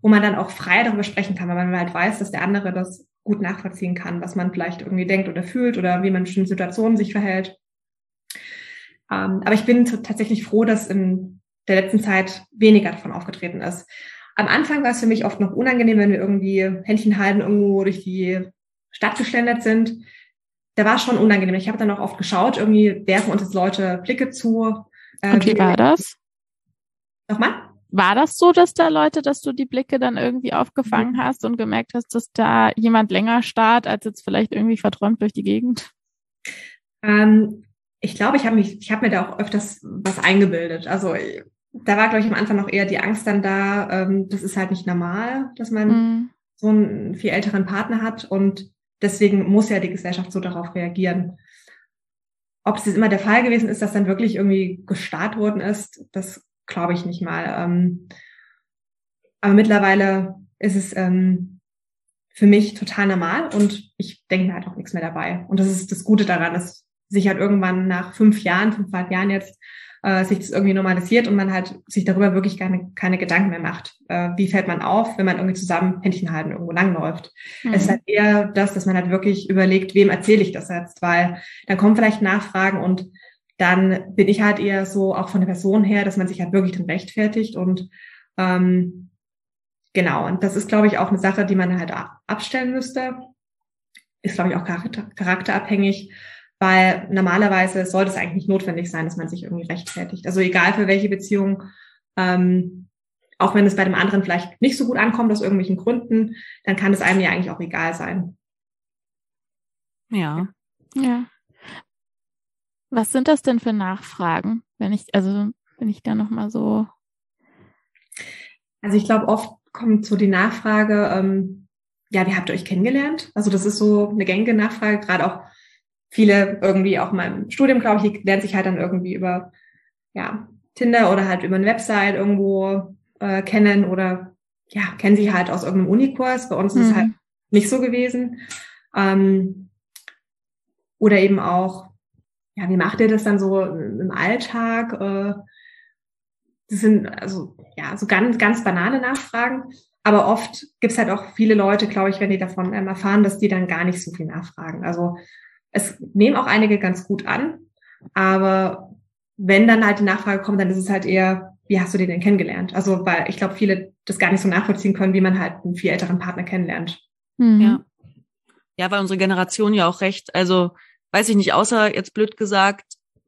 Speaker 2: wo man dann auch frei darüber sprechen kann, weil man halt weiß, dass der andere das gut nachvollziehen kann, was man vielleicht irgendwie denkt oder fühlt oder wie man in bestimmten Situationen sich verhält. Ähm, aber ich bin t- tatsächlich froh, dass in der letzten Zeit weniger davon aufgetreten ist. Am Anfang war es für mich oft noch unangenehm, wenn wir irgendwie Händchen halten irgendwo durch die Stadt geschlendert sind. Da war es schon unangenehm. Ich habe dann auch oft geschaut, irgendwie werfen uns jetzt Leute Blicke zu.
Speaker 3: Äh, Und wie war das?
Speaker 2: Nochmal?
Speaker 3: War das so, dass da Leute, dass du die Blicke dann irgendwie aufgefangen mhm. hast und gemerkt hast, dass da jemand länger starrt, als jetzt vielleicht irgendwie verträumt durch die Gegend?
Speaker 2: Ähm, ich glaube, ich habe mich, ich habe mir da auch öfters was eingebildet. Also da war, glaube ich, am Anfang noch eher die Angst dann da. Ähm, das ist halt nicht normal, dass man mhm. so einen viel älteren Partner hat und deswegen muss ja die Gesellschaft so darauf reagieren. Ob es jetzt immer der Fall gewesen ist, dass dann wirklich irgendwie gestarrt worden ist, das glaube ich nicht mal. Ähm, aber mittlerweile ist es ähm, für mich total normal und ich denke mir halt auch nichts mehr dabei. Und das ist das Gute daran, dass sich halt irgendwann nach fünf Jahren, fünfeinhalb Jahren jetzt, äh, sich das irgendwie normalisiert und man halt sich darüber wirklich keine, keine Gedanken mehr macht. Äh, wie fällt man auf, wenn man irgendwie zusammen Händchen halten irgendwo langläuft? Mhm. Es ist halt eher das, dass man halt wirklich überlegt, wem erzähle ich das jetzt? Weil dann kommen vielleicht Nachfragen und dann bin ich halt eher so, auch von der Person her, dass man sich halt wirklich dann rechtfertigt und ähm, genau, und das ist, glaube ich, auch eine Sache, die man halt abstellen müsste. Ist, glaube ich, auch charakter- charakterabhängig, weil normalerweise sollte es eigentlich nicht notwendig sein, dass man sich irgendwie rechtfertigt. Also egal für welche Beziehung, ähm, auch wenn es bei dem anderen vielleicht nicht so gut ankommt aus irgendwelchen Gründen, dann kann es einem ja eigentlich auch egal sein.
Speaker 1: Ja.
Speaker 3: Ja. Was sind das denn für Nachfragen, wenn ich, also wenn ich da nochmal so...
Speaker 2: Also ich glaube, oft kommt so die Nachfrage, ähm, ja, wie habt ihr euch kennengelernt? Also das ist so eine gängige Nachfrage, gerade auch viele irgendwie auch mal im Studium, glaube ich, lernen sich halt dann irgendwie über ja Tinder oder halt über eine Website irgendwo äh, kennen oder ja, kennen sie halt aus irgendeinem Unikurs. Bei uns mhm. ist es halt nicht so gewesen. Ähm, oder eben auch, ja, wie macht ihr das dann so im Alltag? Äh, das sind also ja so ganz, ganz banale Nachfragen. Aber oft gibt's halt auch viele Leute, glaube ich, wenn die davon ähm, erfahren, dass die dann gar nicht so viel nachfragen. Also es nehmen auch einige ganz gut an, aber wenn dann halt die Nachfrage kommt, dann ist es halt eher, wie hast du den denn kennengelernt? Also weil ich glaube, viele das gar nicht so nachvollziehen können, wie man halt einen viel älteren Partner kennenlernt.
Speaker 1: Mhm. Ja. Ja, weil unsere Generation ja auch recht, also weiß ich nicht, außer jetzt blöd gesagt,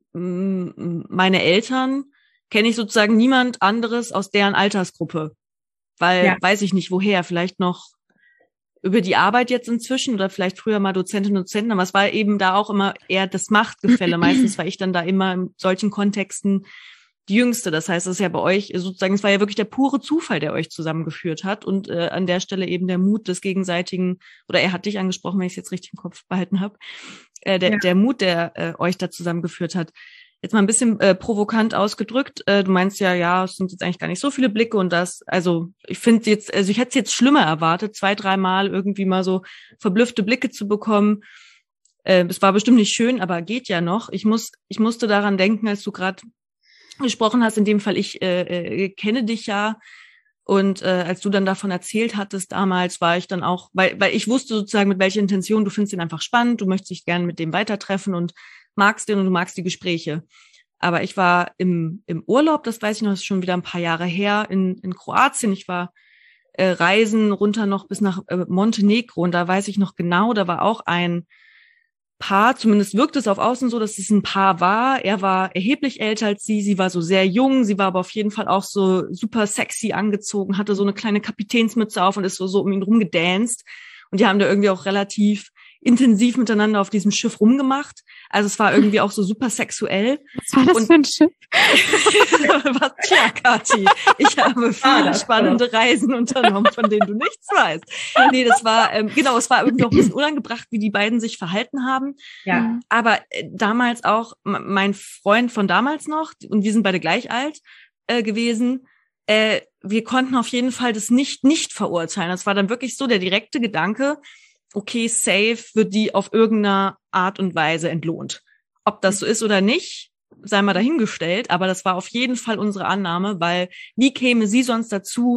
Speaker 1: meine Eltern kenne ich sozusagen niemand anderes aus deren Altersgruppe. Weil, ja. weiß ich nicht woher, vielleicht noch über die Arbeit jetzt inzwischen oder vielleicht früher mal Dozentinnen und Dozenten, aber es war eben da auch immer eher das Machtgefälle. Meistens war ich dann da immer in solchen Kontexten die Jüngste. Das heißt, es ist ja bei euch sozusagen, es war ja wirklich der pure Zufall, der euch zusammengeführt hat und äh, an der Stelle eben der Mut des gegenseitigen, oder er hat dich angesprochen, wenn ich es jetzt richtig im Kopf behalten habe, äh, der, ja. der Mut, der äh, euch da zusammengeführt hat. Jetzt mal ein bisschen äh, provokant ausgedrückt. Äh, du meinst ja, ja, es sind jetzt eigentlich gar nicht so viele Blicke und das, also ich finde jetzt, also ich hätte es jetzt schlimmer erwartet, zwei, dreimal irgendwie mal so verblüffte Blicke zu bekommen. Äh, es war bestimmt nicht schön, aber geht ja noch. Ich muss, ich musste daran denken, als du gerade gesprochen hast, in dem Fall, ich äh, äh, kenne dich ja. Und äh, als du dann davon erzählt hattest damals, war ich dann auch, weil weil ich wusste sozusagen, mit welcher Intention, du findest ihn einfach spannend, du möchtest dich gerne mit dem weitertreffen und magst den und du magst die Gespräche. Aber ich war im im Urlaub, das weiß ich noch, das ist schon wieder ein paar Jahre her, in in Kroatien. Ich war äh, reisen runter noch bis nach äh, Montenegro und da weiß ich noch genau, da war auch ein Paar, zumindest wirkt es auf außen so, dass es ein Paar war. Er war erheblich älter als sie, sie war so sehr jung, sie war aber auf jeden Fall auch so super sexy angezogen, hatte so eine kleine Kapitänsmütze auf und ist so so um ihn rumgedanced. Und die haben da irgendwie auch relativ intensiv miteinander auf diesem Schiff rumgemacht. Also es war irgendwie auch so super sexuell.
Speaker 3: Was war das und, für ein Schiff?
Speaker 1: Was, tja, Kathi, ich habe viele ah, spannende genau. Reisen unternommen, von denen du nichts weißt. Nee, das war, ähm, genau, es war irgendwie auch ein bisschen unangebracht, wie die beiden sich verhalten haben.
Speaker 2: Ja.
Speaker 1: Aber äh, damals auch, m- mein Freund von damals noch, und wir sind beide gleich alt äh, gewesen, äh, wir konnten auf jeden Fall das nicht nicht verurteilen. Das war dann wirklich so der direkte Gedanke, okay, safe wird die auf irgendeine Art und Weise entlohnt. Ob das so ist oder nicht, sei mal dahingestellt, aber das war auf jeden Fall unsere Annahme, weil wie käme sie sonst dazu,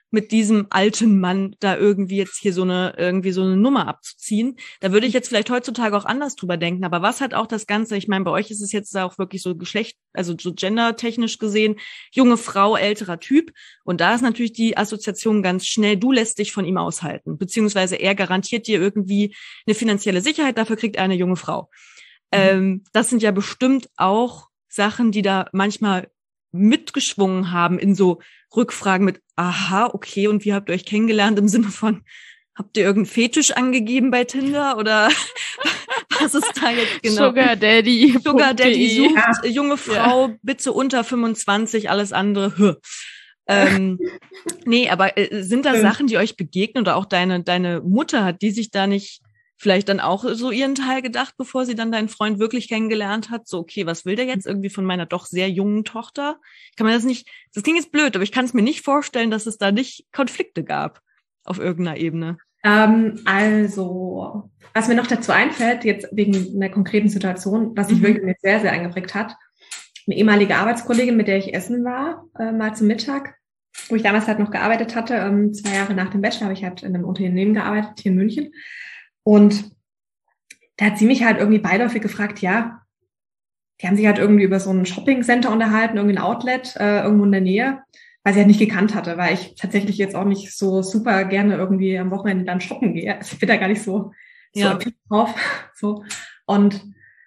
Speaker 1: mit diesem alten Mann da irgendwie jetzt hier so eine irgendwie so eine Nummer abzuziehen. Da würde ich jetzt vielleicht heutzutage auch anders drüber denken. Aber was hat auch das Ganze, ich meine, bei euch ist es jetzt auch wirklich so Geschlecht, also so gendertechnisch gesehen, junge Frau, älterer Typ. Und da ist natürlich die Assoziation ganz schnell, du lässt dich von ihm aushalten. Beziehungsweise er garantiert dir irgendwie eine finanzielle Sicherheit, dafür kriegt er eine junge Frau. Mhm. Ähm, das sind ja bestimmt auch Sachen, die da manchmal mitgeschwungen haben in so Rückfragen mit, aha, okay, und wie habt ihr euch kennengelernt im Sinne von, habt ihr irgendeinen Fetisch angegeben bei Tinder oder was ist da jetzt genau?
Speaker 3: Sugar Daddy.
Speaker 1: Sugar Daddy sucht, ja. Junge Frau, ja. Bitte unter fünfundzwanzig, alles andere, hö. ähm, nee, aber äh, sind da Sachen, die euch begegnen oder auch deine, deine Mutter, hat die sich da nicht vielleicht dann auch so ihren Teil gedacht, bevor sie dann deinen Freund wirklich kennengelernt hat? So, okay, was will der jetzt irgendwie von meiner doch sehr jungen Tochter? Kann man das nicht, das klingt jetzt blöd, aber ich kann es mir nicht vorstellen, dass es da nicht Konflikte gab auf irgendeiner Ebene.
Speaker 2: Ähm, also, was mir noch dazu einfällt, jetzt wegen einer konkreten Situation, was sich mhm. wirklich sehr, sehr eingeprägt hat, eine ehemalige Arbeitskollegin, mit der ich essen war, äh, mal zum Mittag, wo ich damals halt noch gearbeitet hatte, ähm, zwei Jahre nach dem Bachelor habe ich halt in einem Unternehmen gearbeitet, hier in München. Und da hat sie mich halt irgendwie beiläufig gefragt, ja, die haben sich halt irgendwie über so ein Shopping-Center unterhalten, irgendwie ein Outlet äh, irgendwo in der Nähe, weil sie halt nicht gekannt hatte, weil ich tatsächlich jetzt auch nicht so super gerne irgendwie am Wochenende dann shoppen gehe. Also ich bin da gar nicht so, so
Speaker 1: ja.
Speaker 2: drauf. So. Und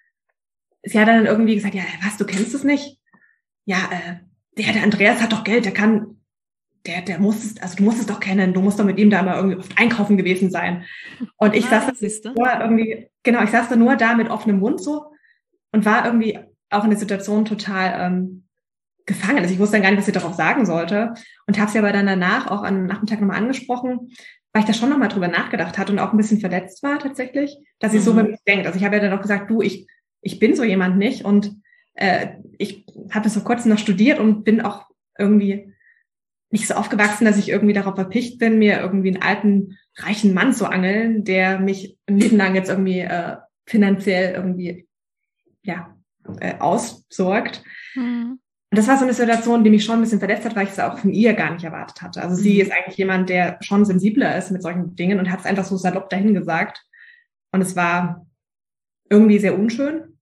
Speaker 2: sie hat dann irgendwie gesagt, ja, was, du kennst es nicht? Ja, äh, der, der Andreas hat doch Geld, der kann... Der, der muss es, also du musst es doch kennen, du musst doch mit ihm da mal irgendwie oft einkaufen gewesen sein. Und ich
Speaker 1: ah,
Speaker 2: saß da nur irgendwie, genau, ich saß da nur da mit offenem Mund so und war irgendwie auch in der Situation total ähm, gefangen. Also ich wusste dann gar nicht, was ich darauf sagen sollte und habe sie aber dann danach auch am Nachmittag nochmal angesprochen, weil ich da schon nochmal drüber nachgedacht hatte und auch ein bisschen verletzt war tatsächlich, dass sie mhm. so über mich denkt. Also ich habe ja dann auch gesagt, du, ich ich bin so jemand nicht und äh, ich habe das vor kurzem noch studiert und bin auch irgendwie nicht so aufgewachsen, dass ich irgendwie darauf verpicht bin, mir irgendwie einen alten, reichen Mann zu angeln, der mich ein Leben lang jetzt irgendwie äh, finanziell irgendwie ja äh, aussorgt. Mhm. Und das war so eine Situation, die mich schon ein bisschen verletzt hat, weil ich es auch von ihr gar nicht erwartet hatte. Also mhm. sie ist eigentlich jemand, der schon sensibler ist mit solchen Dingen und hat es einfach so salopp dahin gesagt. Und es war irgendwie sehr unschön.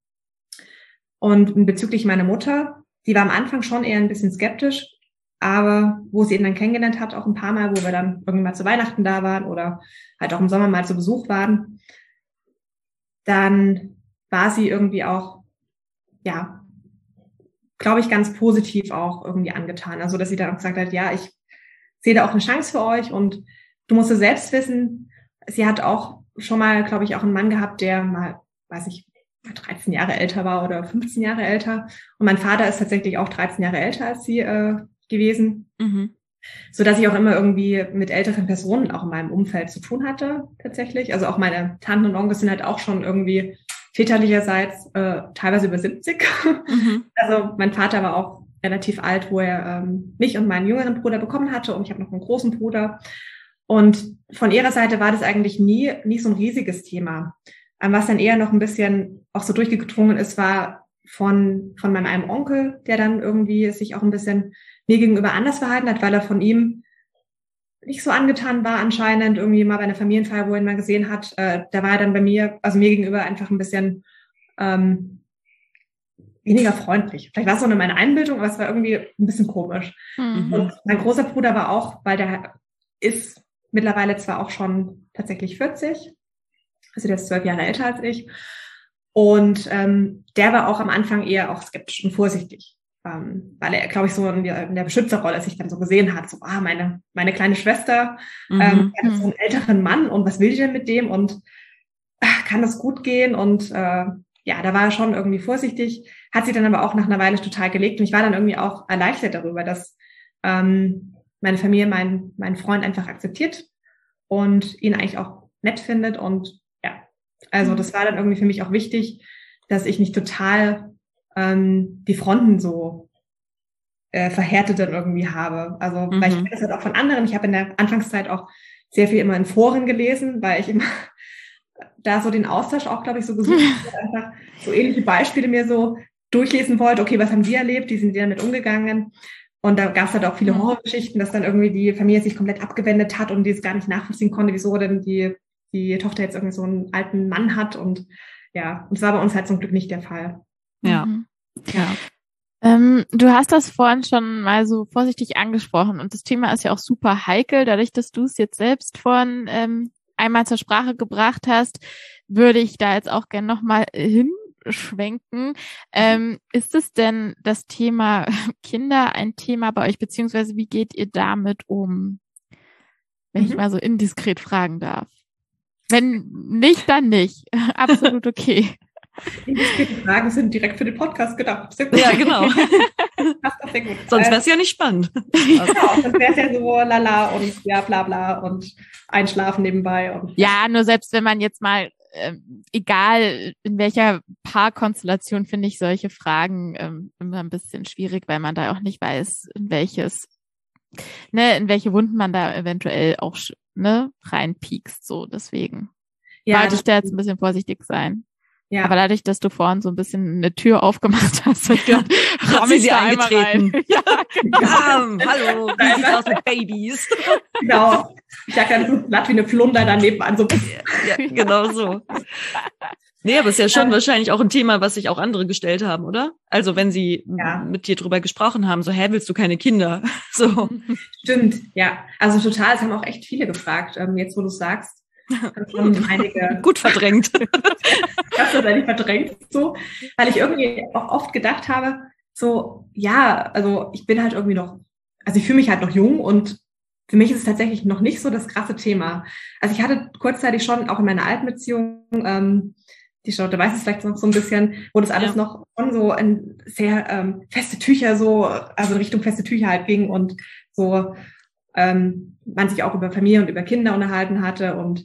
Speaker 2: Und bezüglich meiner Mutter, die war am Anfang schon eher ein bisschen skeptisch, aber wo sie ihn dann kennengelernt hat, auch ein paar Mal, wo wir dann irgendwie mal zu Weihnachten da waren oder halt auch im Sommer mal zu Besuch waren, dann war sie irgendwie auch, ja, glaube ich, ganz positiv auch irgendwie angetan. Also, dass sie dann auch gesagt hat, ja, ich sehe da auch eine Chance für euch und du musst es selbst wissen. Sie hat auch schon mal, glaube ich, auch einen Mann gehabt, der mal, weiß ich, dreizehn Jahre älter war oder fünfzehn Jahre älter. Und mein Vater ist tatsächlich auch dreizehn Jahre älter als sie äh, gewesen. Mhm. So dass ich auch immer irgendwie mit älteren Personen auch in meinem Umfeld zu tun hatte, tatsächlich. Also auch meine Tanten und Onkel sind halt auch schon irgendwie väterlicherseits äh, teilweise über siebzig. Mhm. Also mein Vater war auch relativ alt, wo er ähm, mich und meinen jüngeren Bruder bekommen hatte und ich habe noch einen großen Bruder. Und von ihrer Seite war das eigentlich nie, nie so ein riesiges Thema. Ähm, was dann eher noch ein bisschen auch so durchgedrungen ist, war von, von meinem einen Onkel, der dann irgendwie sich auch ein bisschen mir gegenüber anders verhalten hat, weil er von ihm nicht so angetan war anscheinend, irgendwie mal bei einer Familienfeier, wo er ihn mal gesehen hat, äh, da war er dann bei mir, also mir gegenüber einfach ein bisschen ähm, weniger freundlich. Vielleicht war es auch nur meine Einbildung, aber es war irgendwie ein bisschen komisch. Mhm. Und mein großer Bruder war auch, weil der ist mittlerweile zwar auch schon tatsächlich vierzig, also der ist zwölf Jahre älter als ich, und ähm, der war auch am Anfang eher auch skeptisch und vorsichtig. Ähm, weil er, glaube ich, so in der, in der Beschützerrolle sich dann so gesehen hat, so, ah, meine, meine kleine Schwester, mhm. ähm, hat so einen älteren Mann und was will ich denn mit dem und ach, kann das gut gehen und äh, ja, da war er schon irgendwie vorsichtig, hat sie dann aber auch nach einer Weile total gelegt und ich war dann irgendwie auch erleichtert darüber, dass ähm, meine Familie meinen meinen Freund einfach akzeptiert und ihn eigentlich auch nett findet und ja, also das war dann irgendwie für mich auch wichtig, dass ich nicht total ähm, die Fronten so äh, verhärtet dann irgendwie habe. Also, mhm. weil ich kenne das halt auch von anderen. Ich habe in der Anfangszeit auch sehr viel immer in Foren gelesen, weil ich immer da so den Austausch auch, glaube ich, so gesucht habe, einfach so ähnliche Beispiele mir so durchlesen wollte. Okay, was haben die erlebt? Wie sind die damit umgegangen? Und da gab es halt auch viele Horrorgeschichten, dass dann irgendwie die Familie sich komplett abgewendet hat und die es gar nicht nachvollziehen konnte, wieso denn die, die Tochter jetzt irgendwie so einen alten Mann hat. Und ja, und das war bei uns halt zum Glück nicht der Fall.
Speaker 1: Ja.
Speaker 3: Mhm.
Speaker 1: Ja.
Speaker 3: Ähm, du hast das vorhin schon mal so vorsichtig angesprochen und das Thema ist ja auch super heikel. Dadurch, dass du es jetzt selbst vorhin ähm, einmal zur Sprache gebracht hast, würde ich da jetzt auch gerne nochmal hinschwenken. Ähm, ist es denn das Thema Kinder ein Thema bei euch, beziehungsweise wie geht ihr damit um? Wenn mhm. ich mal so indiskret fragen darf. Wenn nicht, dann nicht. Absolut okay.
Speaker 2: Indiskrete Fragen sind direkt für den Podcast gedacht. Sehr gut.
Speaker 1: Ja, genau.
Speaker 2: Passt doch sehr gut.
Speaker 1: Sonst wäre es ja nicht spannend.
Speaker 2: Genau, sonst wäre es ja so lala und ja, bla bla und einschlafen nebenbei. Und
Speaker 3: ja, nur selbst wenn man jetzt mal, äh, egal in welcher Paarkonstellation, finde ich solche Fragen ähm, immer ein bisschen schwierig, weil man da auch nicht weiß, in welches, ne, in welche Wunden man da eventuell auch ne, reinpiekst. So, deswegen
Speaker 2: ja,
Speaker 3: wollte ich da jetzt ein bisschen vorsichtig sein.
Speaker 2: Ja.
Speaker 3: Aber dadurch, dass du vorhin so ein bisschen eine Tür aufgemacht hast, ich gedacht,
Speaker 1: hat sie sie eingetreten.
Speaker 3: Ja, genau.
Speaker 1: Bam, hallo, wie sieht's aus mit Babys?
Speaker 2: Genau. Ich sag dann so glatt wie eine Flunder daneben an. So.
Speaker 1: Ja, genau so. Nee, aber es ist ja schon ja. wahrscheinlich auch ein Thema, was sich auch andere gestellt haben, oder? Also wenn sie ja. mit dir drüber gesprochen haben, so, hä, willst du keine Kinder? So.
Speaker 2: Stimmt, ja. Also total, es haben auch echt viele gefragt, jetzt wo du es sagst. Schon einige
Speaker 1: gut verdrängt.
Speaker 2: Das ist eigentlich verdrängt, so, weil ich irgendwie auch oft gedacht habe, so, ja, also ich bin halt irgendwie noch, also ich fühle mich halt noch jung und für mich ist es tatsächlich noch nicht so das krasse Thema. Also ich hatte kurzzeitig schon, auch in meiner alten Beziehung, ähm, die Charlotte weiß es vielleicht noch so ein bisschen, wo das alles ja. noch schon so in sehr ähm, feste Tücher so, also in Richtung feste Tücher halt ging und so ähm, man sich auch über Familie und über Kinder unterhalten hatte und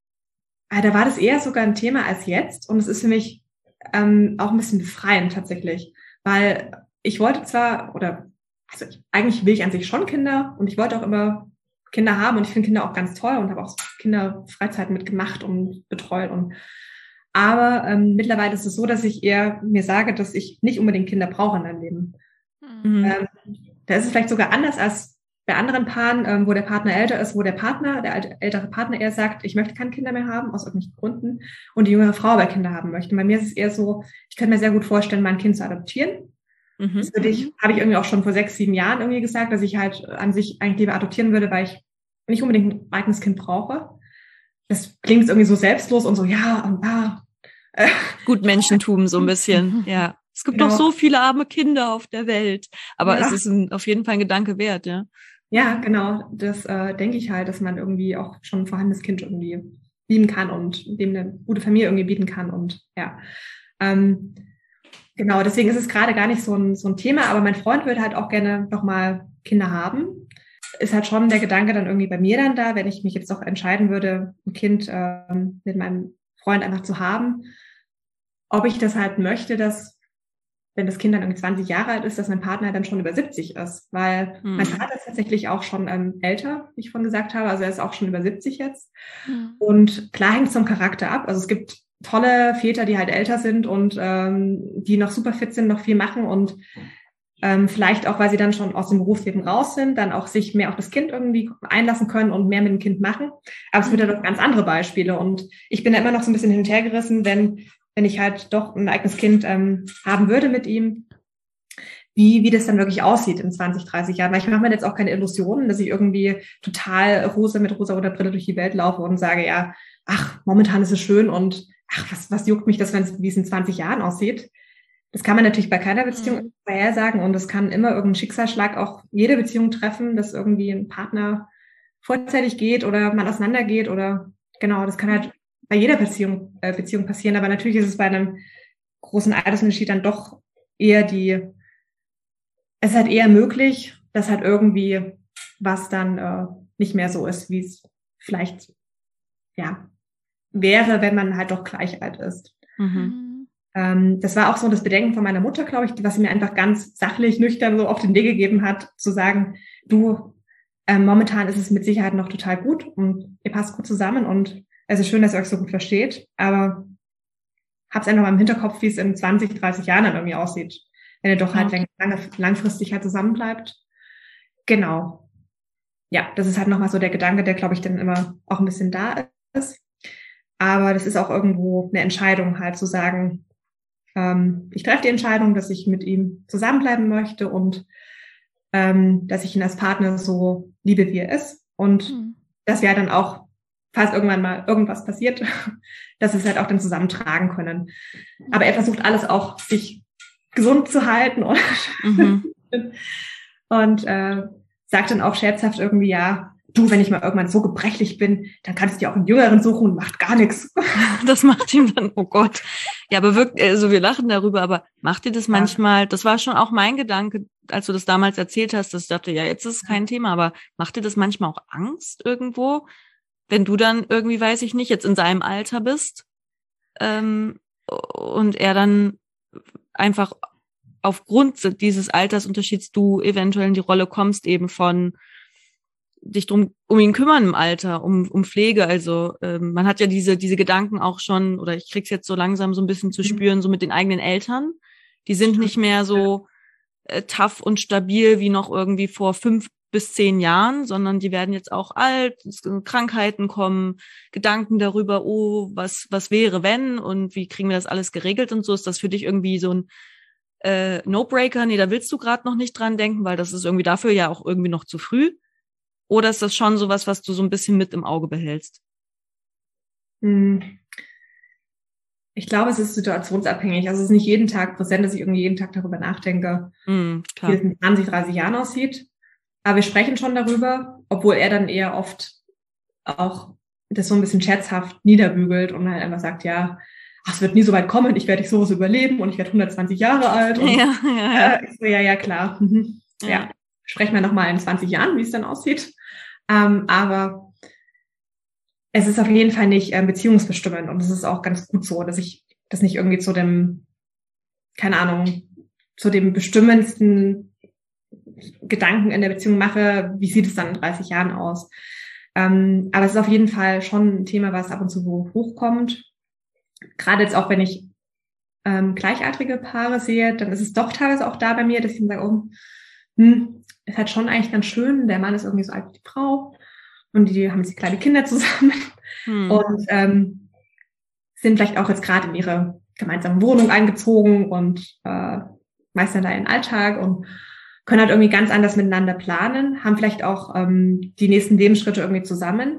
Speaker 2: da war das eher sogar ein Thema als jetzt und es ist für mich ähm, auch ein bisschen befreiend tatsächlich, weil ich wollte zwar, oder also ich, eigentlich will ich an sich schon Kinder und ich wollte auch immer Kinder haben und ich finde Kinder auch ganz toll und habe auch Kinderfreizeiten mitgemacht und betreut und aber ähm, mittlerweile ist es so, dass ich eher mir sage, dass ich nicht unbedingt Kinder brauche in meinem Leben. Mhm. Ähm, da ist es vielleicht sogar anders als bei anderen Paaren, ähm, wo der Partner älter ist, wo der Partner, der alte, ältere Partner eher sagt, ich möchte keine Kinder mehr haben, aus irgendwelchen Gründen, und die jüngere Frau aber Kinder haben möchte. Bei mir ist es eher so, ich könnte mir sehr gut vorstellen, mein Kind zu adoptieren. Mhm. Das würde ich, habe ich irgendwie auch schon vor sechs, sieben Jahren irgendwie gesagt, dass ich halt an sich eigentlich lieber adoptieren würde, weil ich nicht unbedingt ein eigenes Kind brauche. Das klingt irgendwie so selbstlos und so, ja, und ah.
Speaker 1: Äh. Gut Menschentum so ein bisschen, ja. Es gibt
Speaker 2: genau.
Speaker 1: noch so viele arme Kinder auf der Welt, aber
Speaker 2: ja.
Speaker 1: es ist ein, auf jeden Fall ein Gedanke wert, ja.
Speaker 2: Ja, genau. Das äh, denke ich halt, dass man irgendwie auch schon ein vorhandenes Kind irgendwie lieben kann und dem eine gute Familie irgendwie bieten kann und ja. Ähm, genau, deswegen ist es gerade gar nicht so ein, so ein Thema, aber mein Freund würde halt auch gerne nochmal Kinder haben. Ist halt schon der Gedanke dann irgendwie bei mir dann da, wenn ich mich jetzt doch entscheiden würde, ein Kind ähm, mit meinem Freund einfach zu haben, ob ich das halt möchte, dass wenn das Kind dann irgendwie zwanzig Jahre alt ist, dass mein Partner dann schon über siebzig ist, weil mhm. mein Vater ist tatsächlich auch schon ähm, älter, wie ich vorhin gesagt habe, also er ist auch schon über siebzig jetzt. Mhm. Und klar hängt es vom Charakter ab, also es gibt tolle Väter, die halt älter sind und ähm, die noch super fit sind, noch viel machen und ähm, vielleicht auch, weil sie dann schon aus dem Berufsleben raus sind, dann auch sich mehr auf das Kind irgendwie einlassen können und mehr mit dem Kind machen. Aber es gibt ja doch ganz andere Beispiele und ich bin da immer noch so ein bisschen hin und her gerissen, wenn wenn ich halt doch ein eigenes Kind ähm, haben würde mit ihm, wie wie das dann wirklich aussieht in zwanzig, dreißig Jahren. Weil ich mache mir jetzt auch keine Illusionen, dass ich irgendwie total rosa mit rosa-roter Brille durch die Welt laufe und sage, ja, ach, momentan ist es schön und ach, was was juckt mich das, wenn es wie es in zwanzig Jahren aussieht. Das kann man natürlich bei keiner Beziehung mhm. vorhersagen und es kann immer irgendein Schicksalsschlag auch jede Beziehung treffen, dass irgendwie ein Partner vorzeitig geht oder man auseinandergeht oder genau, das kann halt bei jeder Beziehung, äh, Beziehung passieren, aber natürlich ist es bei einem großen Altersunterschied dann doch eher die, es ist halt eher möglich, dass halt irgendwie was dann äh, nicht mehr so ist, wie es vielleicht ja wäre, wenn man halt doch gleich alt ist. Mhm. Ähm, das war auch so das Bedenken von meiner Mutter, glaube ich, was sie mir einfach ganz sachlich, nüchtern so auf den Weg gegeben hat, zu sagen, du, äh, momentan ist es mit Sicherheit noch total gut und ihr passt gut zusammen und es ist schön, dass ihr euch so gut versteht, aber hab's einfach mal im Hinterkopf, wie es in zwanzig, dreißig Jahren dann irgendwie aussieht, wenn ihr doch halt lang, lange, langfristig halt zusammenbleibt. Genau. Ja, das ist halt nochmal so der Gedanke, der, glaube ich, dann immer auch ein bisschen da ist. Aber das ist auch irgendwo eine Entscheidung, halt zu sagen, ähm, ich treffe die Entscheidung, dass ich mit ihm zusammenbleiben möchte und ähm, dass ich ihn als Partner so liebe, wie er ist. Und mhm. dass wir halt dann auch, falls irgendwann mal irgendwas passiert, dass wir es halt auch dann zusammen tragen können. Aber er versucht alles auch, sich gesund zu halten und, mhm. und äh, sagt dann auch scherzhaft irgendwie, ja, du, wenn ich mal irgendwann so gebrechlich bin, dann kannst du dir auch einen Jüngeren suchen und macht gar nichts.
Speaker 1: Das macht ihm dann, oh Gott. Ja, aber wirklich, also wir lachen darüber, aber macht ihr das ja. manchmal, das war schon auch mein Gedanke, als du das damals erzählt hast, dass ich dachte, ja, jetzt ist es kein Thema, aber macht dir das manchmal auch Angst irgendwo, wenn du dann irgendwie, weiß ich nicht, jetzt in seinem Alter bist ähm, und er dann einfach aufgrund dieses Altersunterschieds du eventuell in die Rolle kommst, eben von dich drum um ihn kümmern im Alter, um um Pflege. Also ähm, man hat ja diese diese Gedanken auch schon, oder ich krieg's jetzt so langsam so ein bisschen zu spüren, so mit den eigenen Eltern. Die sind nicht mehr so äh, tough und stabil wie noch irgendwie vor fünf bis zehn Jahren, sondern die werden jetzt auch alt, Krankheiten kommen, Gedanken darüber, oh, was was wäre, wenn und wie kriegen wir das alles geregelt und so. Ist das für dich irgendwie so ein äh, No-Breaker? Nee, da willst du gerade noch nicht dran denken, weil das ist irgendwie dafür ja auch irgendwie noch zu früh. Oder ist das schon sowas, was du so ein bisschen mit im Auge behältst?
Speaker 2: Ich glaube, es ist situationsabhängig. Also es ist nicht jeden Tag präsent, dass ich irgendwie jeden Tag darüber nachdenke, mm, wie es in zwanzig, dreißig Jahren aussieht. Aber wir sprechen schon darüber, obwohl er dann eher oft auch das so ein bisschen scherzhaft niederbügelt und halt einfach sagt, ja, ach, es wird nie so weit kommen, ich werde sowas überleben und ich werde hundertzwanzig Jahre alt. Und, ja, ja, ja. Äh, ich so, ja, ja, klar. Mhm. Ja. ja. Sprechen wir nochmal in zwanzig Jahren, wie es dann aussieht. Ähm, aber es ist auf jeden Fall nicht äh, beziehungsbestimmend und es ist auch ganz gut so, dass ich das nicht irgendwie zu dem, keine Ahnung, zu dem bestimmendsten Gedanken in der Beziehung mache, wie sieht es dann in dreißig Jahren aus. Ähm, aber es ist auf jeden Fall schon ein Thema, was ab und zu hochkommt. Gerade jetzt auch, wenn ich ähm, gleichaltrige Paare sehe, dann ist es doch teilweise auch da bei mir, dass ich dann sage, oh, hm, ist halt schon eigentlich ganz schön, der Mann ist irgendwie so alt wie die Frau und die haben jetzt kleine Kinder zusammen hm. und ähm, sind vielleicht auch jetzt gerade in ihre gemeinsame Wohnung eingezogen und äh, meistern da ihren Alltag und können halt irgendwie ganz anders miteinander planen, haben vielleicht auch ähm, die nächsten Lebensschritte irgendwie zusammen.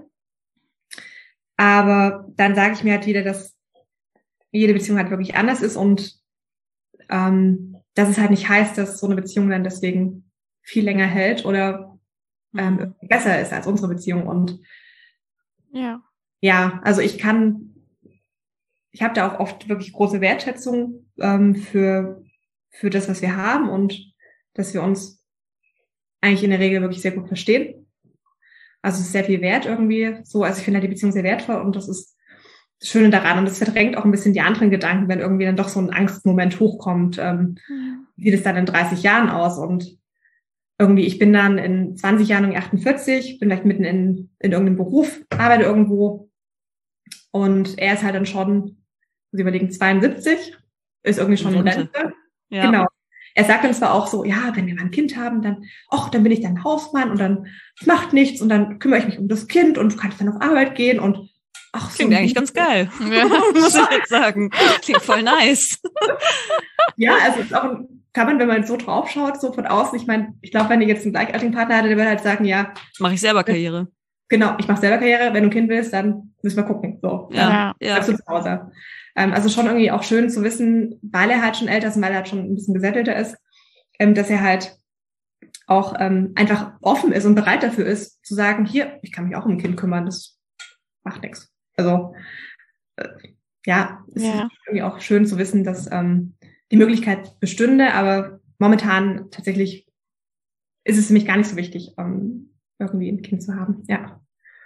Speaker 2: Aber dann sage ich mir halt wieder, dass jede Beziehung halt wirklich anders ist und ähm, dass es halt nicht heißt, dass so eine Beziehung dann deswegen viel länger hält oder ähm, besser ist als unsere Beziehung. Und
Speaker 3: ja,
Speaker 2: ja, also ich kann, ich habe da auch oft wirklich große Wertschätzung ähm, für für das, was wir haben und dass wir uns eigentlich in der Regel wirklich sehr gut verstehen. Also es ist sehr viel wert irgendwie so. Also ich finde halt die Beziehung sehr wertvoll und das ist das Schöne daran. Und das verdrängt auch ein bisschen die anderen Gedanken, wenn irgendwie dann doch so ein Angstmoment hochkommt. Ähm, mhm. Wie sieht es dann in dreißig Jahren aus? Und irgendwie, ich bin dann in zwanzig Jahren irgendwie achtundvierzig, bin vielleicht mitten in, in irgendeinem Beruf, arbeite irgendwo und er ist halt dann schon, muss ich überlegen, zweiundsiebzig, ist irgendwie schon in Rente. Ja. Genau. Er sagt dann zwar auch so, ja, wenn wir mal ein Kind haben, dann, ach, dann bin ich dann Hausmann und dann macht nichts und dann kümmere ich mich um das Kind und du kannst dann auf Arbeit gehen und ach, so.
Speaker 1: Klingt eigentlich ganz geil, ja, muss ich jetzt sagen. Klingt voll nice.
Speaker 2: Ja, also ist auch ein, kann man, wenn man so drauf schaut, so von außen, ich meine, ich glaube, wenn ihr jetzt einen gleichaltrigen Partner hattet, der würde halt sagen, ja.
Speaker 1: Mache ich selber Karriere.
Speaker 2: Genau, ich mache selber Karriere, wenn du ein Kind willst, dann müssen wir gucken. So,
Speaker 1: ja, ja.
Speaker 2: Bleibst du zu Hause. Also schon irgendwie auch schön zu wissen, weil er halt schon älter ist und weil er halt schon ein bisschen gesättelter ist, dass er halt auch einfach offen ist und bereit dafür ist, zu sagen, hier, ich kann mich auch um ein Kind kümmern, das macht nichts. Also ja, es ja. ist irgendwie auch schön zu wissen, dass ähm, die Möglichkeit bestünde, aber momentan tatsächlich ist es für mich gar nicht so wichtig, ähm, irgendwie ein Kind zu haben. Ja.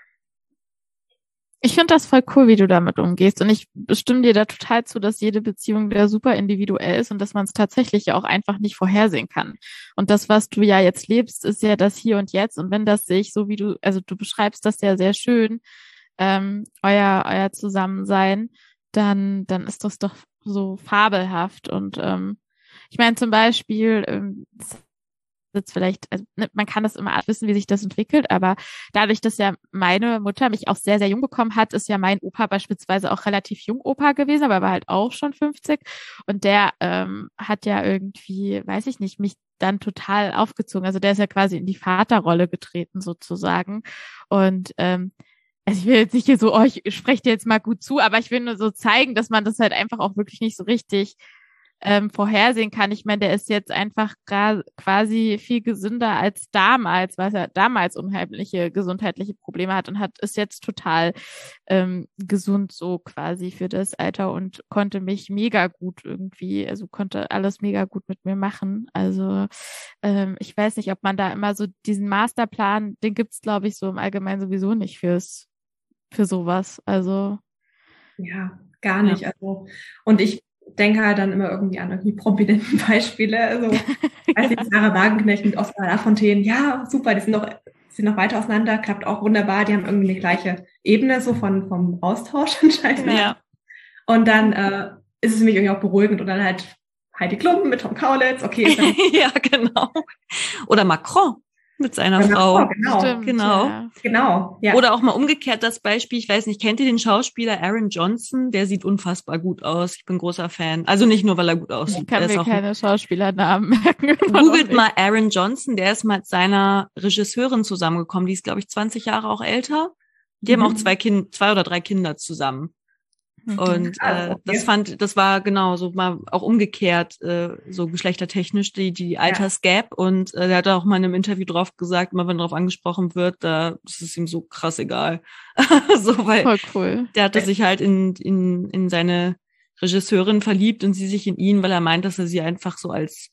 Speaker 3: Ich finde das voll cool, wie du damit umgehst und ich stimme dir da total zu, dass jede Beziehung da super individuell ist und dass man es tatsächlich ja auch einfach nicht vorhersehen kann. Und das, was du ja jetzt lebst, ist ja das Hier und Jetzt und wenn das sich, so wie du, also du beschreibst das ja sehr schön, ähm, euer euer Zusammensein, dann dann ist das doch so fabelhaft und ähm, ich meine zum Beispiel, ähm, jetzt vielleicht, also, ne, man kann das immer wissen, wie sich das entwickelt, aber dadurch, dass ja meine Mutter mich auch sehr, sehr jung bekommen hat, ist ja mein Opa beispielsweise auch relativ jung Opa gewesen, aber war halt auch schon fünfzig und der ähm, hat ja irgendwie, weiß ich nicht, mich dann total aufgezogen. Also der ist ja quasi in die Vaterrolle getreten sozusagen und ähm, also ich will jetzt nicht hier so, oh, ich spreche dir jetzt mal gut zu, aber ich will nur so zeigen, dass man das halt einfach auch wirklich nicht so richtig ähm, vorhersehen kann. Ich meine, der ist jetzt einfach gra- quasi viel gesünder als damals, weil er damals unheimliche gesundheitliche Probleme hat und hat ist jetzt total ähm, gesund so quasi für das Alter und konnte mich mega gut irgendwie, also konnte alles mega gut mit mir machen. Also ähm, ich weiß nicht, ob man da immer so diesen Masterplan, den gibt's glaube ich so im Allgemeinen sowieso nicht fürs für sowas. Also
Speaker 2: ja, gar nicht.
Speaker 3: Ja.
Speaker 2: Also und ich denke halt dann immer irgendwie an irgendwie prominenten Beispiele. Also, weiß nicht, Sarah Wagenknecht mit Oskar Lafontaine. Ja, super, die sind noch, sind noch weiter auseinander, klappt auch wunderbar. Die haben irgendwie eine gleiche Ebene, so von, vom Austausch anscheinend.
Speaker 1: Ja.
Speaker 2: Und dann äh, ist es für mich irgendwie auch beruhigend. Und dann halt Heidi Klum mit Tom Kaulitz. Okay, ist dann
Speaker 1: Ja, genau. Oder Macron mit seiner
Speaker 2: Ja,
Speaker 1: Frau.
Speaker 2: Macron, genau.
Speaker 3: Stimmt,
Speaker 1: Genau.
Speaker 3: Ja.
Speaker 2: Genau, ja.
Speaker 1: Oder auch mal umgekehrt das Beispiel, ich weiß nicht, kennt ihr den Schauspieler Aaron Johnson? Der sieht unfassbar gut aus. Ich bin großer Fan. Also nicht nur, weil er gut aussieht.
Speaker 3: Ich kann
Speaker 1: Der ist
Speaker 3: mir
Speaker 1: auch
Speaker 3: keine Schauspielernamen merken. Immer noch
Speaker 1: Googelt
Speaker 3: nicht.
Speaker 1: mal Aaron Johnson, der ist mit seiner Regisseurin zusammengekommen. Die ist, glaube ich, zwanzig Jahre auch älter. Die
Speaker 2: Mhm.
Speaker 1: haben auch zwei Kind, zwei oder drei Kinder zusammen.
Speaker 3: Mhm.
Speaker 1: Und
Speaker 2: Ah,
Speaker 1: äh,
Speaker 2: okay.
Speaker 1: das fand, das war genau so mal auch umgekehrt, äh, so geschlechtertechnisch die die Altersgap. Und äh, der hat auch mal in einem Interview drauf gesagt, immer wenn darauf angesprochen wird, da ist es ihm so krass egal. So, weil
Speaker 3: Voll cool.
Speaker 1: der hatte sich halt in in in seine Regisseurin verliebt und sie sich in ihn, weil er meint, dass er sie einfach so als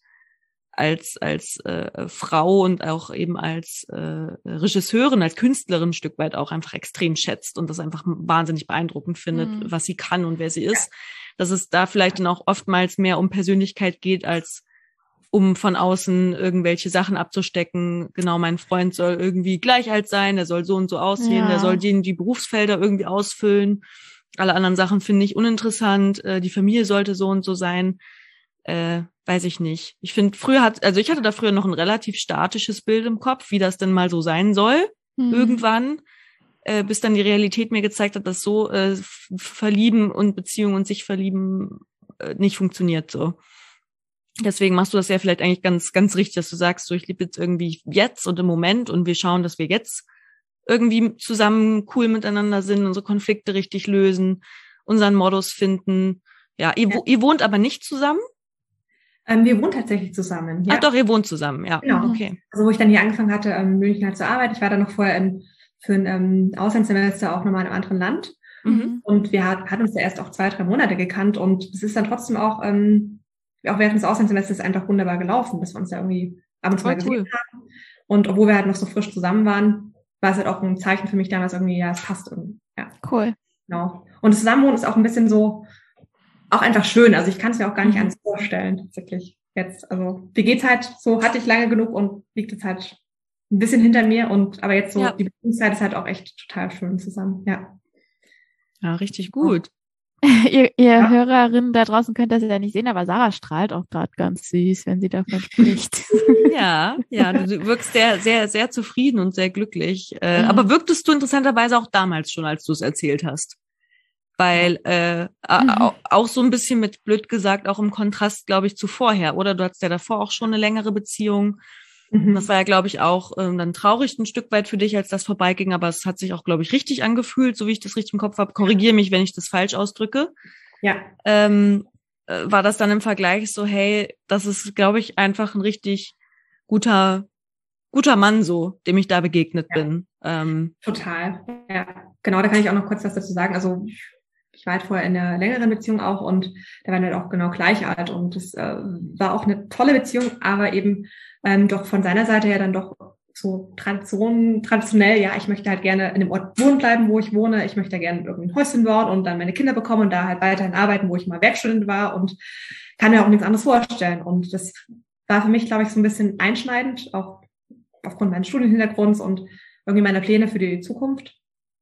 Speaker 1: als als äh, Frau und auch eben als äh, Regisseurin, als Künstlerin ein Stück weit auch einfach extrem schätzt und das einfach wahnsinnig beeindruckend findet,
Speaker 3: Mhm.
Speaker 1: was sie kann und wer sie ist. Dass es da vielleicht dann auch oftmals mehr um Persönlichkeit geht, als um von außen irgendwelche Sachen abzustecken. Genau, mein Freund soll irgendwie gleich alt sein, der soll so und so aussehen,
Speaker 3: Ja.
Speaker 1: der soll die, die Berufsfelder irgendwie ausfüllen. Alle anderen Sachen finde ich uninteressant. Äh, die Familie sollte so und so sein. Äh, weiß ich nicht. Ich finde, früher hat, also ich hatte da früher noch ein relativ statisches Bild im Kopf, wie das denn mal so sein soll,
Speaker 3: Mhm.
Speaker 1: irgendwann, äh, bis dann die Realität mir gezeigt hat, dass so äh, F- Verlieben und Beziehungen und sich verlieben äh, nicht funktioniert so. Deswegen machst du das ja vielleicht eigentlich ganz, ganz richtig, dass du sagst, so ich liebe jetzt irgendwie jetzt und im Moment und wir schauen, dass wir jetzt irgendwie zusammen cool miteinander sind, unsere Konflikte richtig lösen, unseren Modus finden. Ja, ihr,
Speaker 2: Ja.
Speaker 1: wo- ihr wohnt aber nicht zusammen?
Speaker 2: Ähm, wir wohnen tatsächlich zusammen. Ja.
Speaker 1: Ach doch, ihr wohnt zusammen, ja.
Speaker 2: Genau.
Speaker 1: Okay.
Speaker 2: Also wo ich dann hier angefangen hatte, ähm, München halt zur Arbeit. Ich war dann noch vorher in, für ein ähm, Auslandssemester auch nochmal in einem anderen Land.
Speaker 1: Mhm.
Speaker 2: Und wir hat, hatten uns ja erst auch zwei, drei Monate gekannt. Und es ist dann trotzdem auch, ähm, auch während des Auslandssemesters einfach wunderbar gelaufen, dass wir uns ja irgendwie ab und zu mal
Speaker 1: Voll
Speaker 2: gesehen
Speaker 1: cool.
Speaker 2: haben. Und obwohl wir halt noch so frisch zusammen waren, war es halt auch ein Zeichen für mich damals irgendwie, ja, es passt irgendwie. Ja,
Speaker 3: Cool.
Speaker 2: genau. Und das Zusammenwohnen ist auch ein bisschen so, auch einfach schön. Also ich kann es mir auch gar nicht
Speaker 3: Mhm.
Speaker 2: anders vorstellen, tatsächlich. Jetzt, also die geht's halt so, hatte ich lange genug und liegt jetzt halt ein bisschen hinter mir und aber jetzt so
Speaker 1: Ja.
Speaker 2: die Beziehungszeit ist halt auch echt total schön zusammen. Ja.
Speaker 1: Ja, richtig gut.
Speaker 3: ihr ihr
Speaker 2: Ja.
Speaker 3: Hörerinnen da draußen könnt das ja nicht sehen, aber Sarah strahlt auch gerade ganz süß, wenn sie davon spricht.
Speaker 1: Ja, ja, du, du wirkst sehr, sehr, sehr zufrieden und sehr glücklich. Äh,
Speaker 3: Mhm.
Speaker 1: Aber wirktest du interessanterweise auch damals schon, als du es erzählt hast? Weil äh, a-
Speaker 3: Mhm.
Speaker 1: au- auch so ein bisschen mit blöd gesagt, auch im Kontrast, glaube ich, zu vorher, oder? Du hattest ja davor auch schon eine längere Beziehung.
Speaker 2: Mhm.
Speaker 1: Das war ja, glaube ich, auch ähm, dann traurig ein Stück weit für dich, als das vorbeiging, aber es hat sich auch, glaube ich, richtig angefühlt, so wie ich das richtig im Kopf habe. Korrigiere mich, wenn ich das falsch ausdrücke.
Speaker 2: Ja.
Speaker 1: Ähm, äh, war das dann im Vergleich so, hey, das ist, glaube ich, einfach ein richtig guter, guter Mann so, dem ich da begegnet
Speaker 2: Ja.
Speaker 1: bin. Ähm,
Speaker 2: Total. Ja, genau, da kann ich auch noch kurz was dazu sagen. Also ich war halt vorher in einer längeren Beziehung auch und da waren wir halt auch genau gleich alt und das äh, war auch eine tolle Beziehung, aber eben ähm, doch von seiner Seite her dann doch so Tradition, traditionell, ja, ich möchte halt gerne in dem Ort wohnen bleiben, wo ich wohne. Ich möchte gerne irgendwie ein Häuschen bauen und dann meine Kinder bekommen und da halt weiterhin arbeiten, wo ich mal Werkstudent war und kann mir auch nichts anderes vorstellen. Und das war für mich, glaube ich, so ein bisschen einschneidend, auch aufgrund meines Studienhintergrunds und irgendwie meiner Pläne für die Zukunft.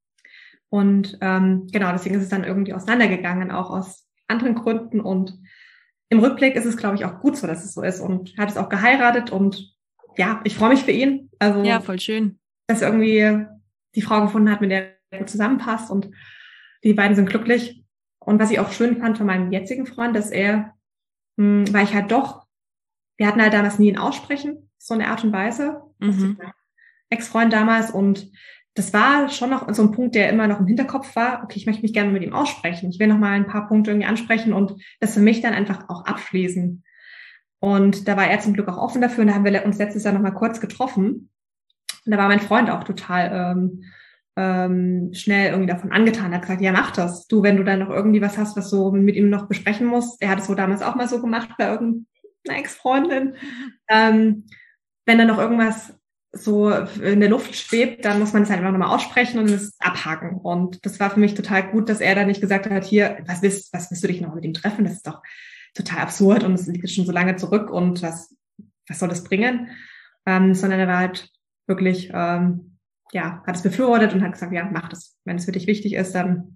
Speaker 2: Und ähm, genau, deswegen ist es dann irgendwie auseinandergegangen, auch aus anderen Gründen. Und im Rückblick ist es, glaube ich, auch gut so, dass es so ist. Und hat es auch geheiratet und ja, ich freue mich für ihn. Also
Speaker 1: ja, voll schön.
Speaker 2: Dass er irgendwie die Frau gefunden hat, mit der er gut zusammenpasst und die beiden sind glücklich. Und was ich auch schön fand von meinem jetzigen Freund, dass er, mh, weil ich halt doch, wir hatten halt damals nie ein Aussprechen, so eine Art und Weise.
Speaker 1: Mhm.
Speaker 2: Ex-Freund damals und das war schon noch so ein Punkt, der immer noch im Hinterkopf war. Okay, ich möchte mich gerne mit ihm aussprechen. Ich will noch mal ein paar Punkte irgendwie ansprechen und das für mich dann einfach auch abschließen. Und da war er zum Glück auch offen dafür und da haben wir uns letztes Jahr noch mal kurz getroffen. Und da war mein Freund auch total ähm, ähm, schnell irgendwie davon angetan. Er hat gesagt, ja, mach das. Du, wenn du dann noch irgendwie was hast, was du mit ihm noch besprechen musst. Er hat es so damals auch mal so gemacht bei irgendeiner Ex-Freundin. Ähm, wenn da noch irgendwas so in der Luft schwebt, dann muss man es halt einfach nochmal aussprechen und es abhaken. Und das war für mich total gut, dass er da nicht gesagt hat, hier, was willst, was willst du dich noch mit ihm treffen? Das ist doch total absurd und es liegt schon so lange zurück und was, was soll das bringen? Ähm, sondern er war halt wirklich, ähm, ja, hat es befürwortet und hat gesagt, ja, mach das. Wenn es für dich wichtig ist, dann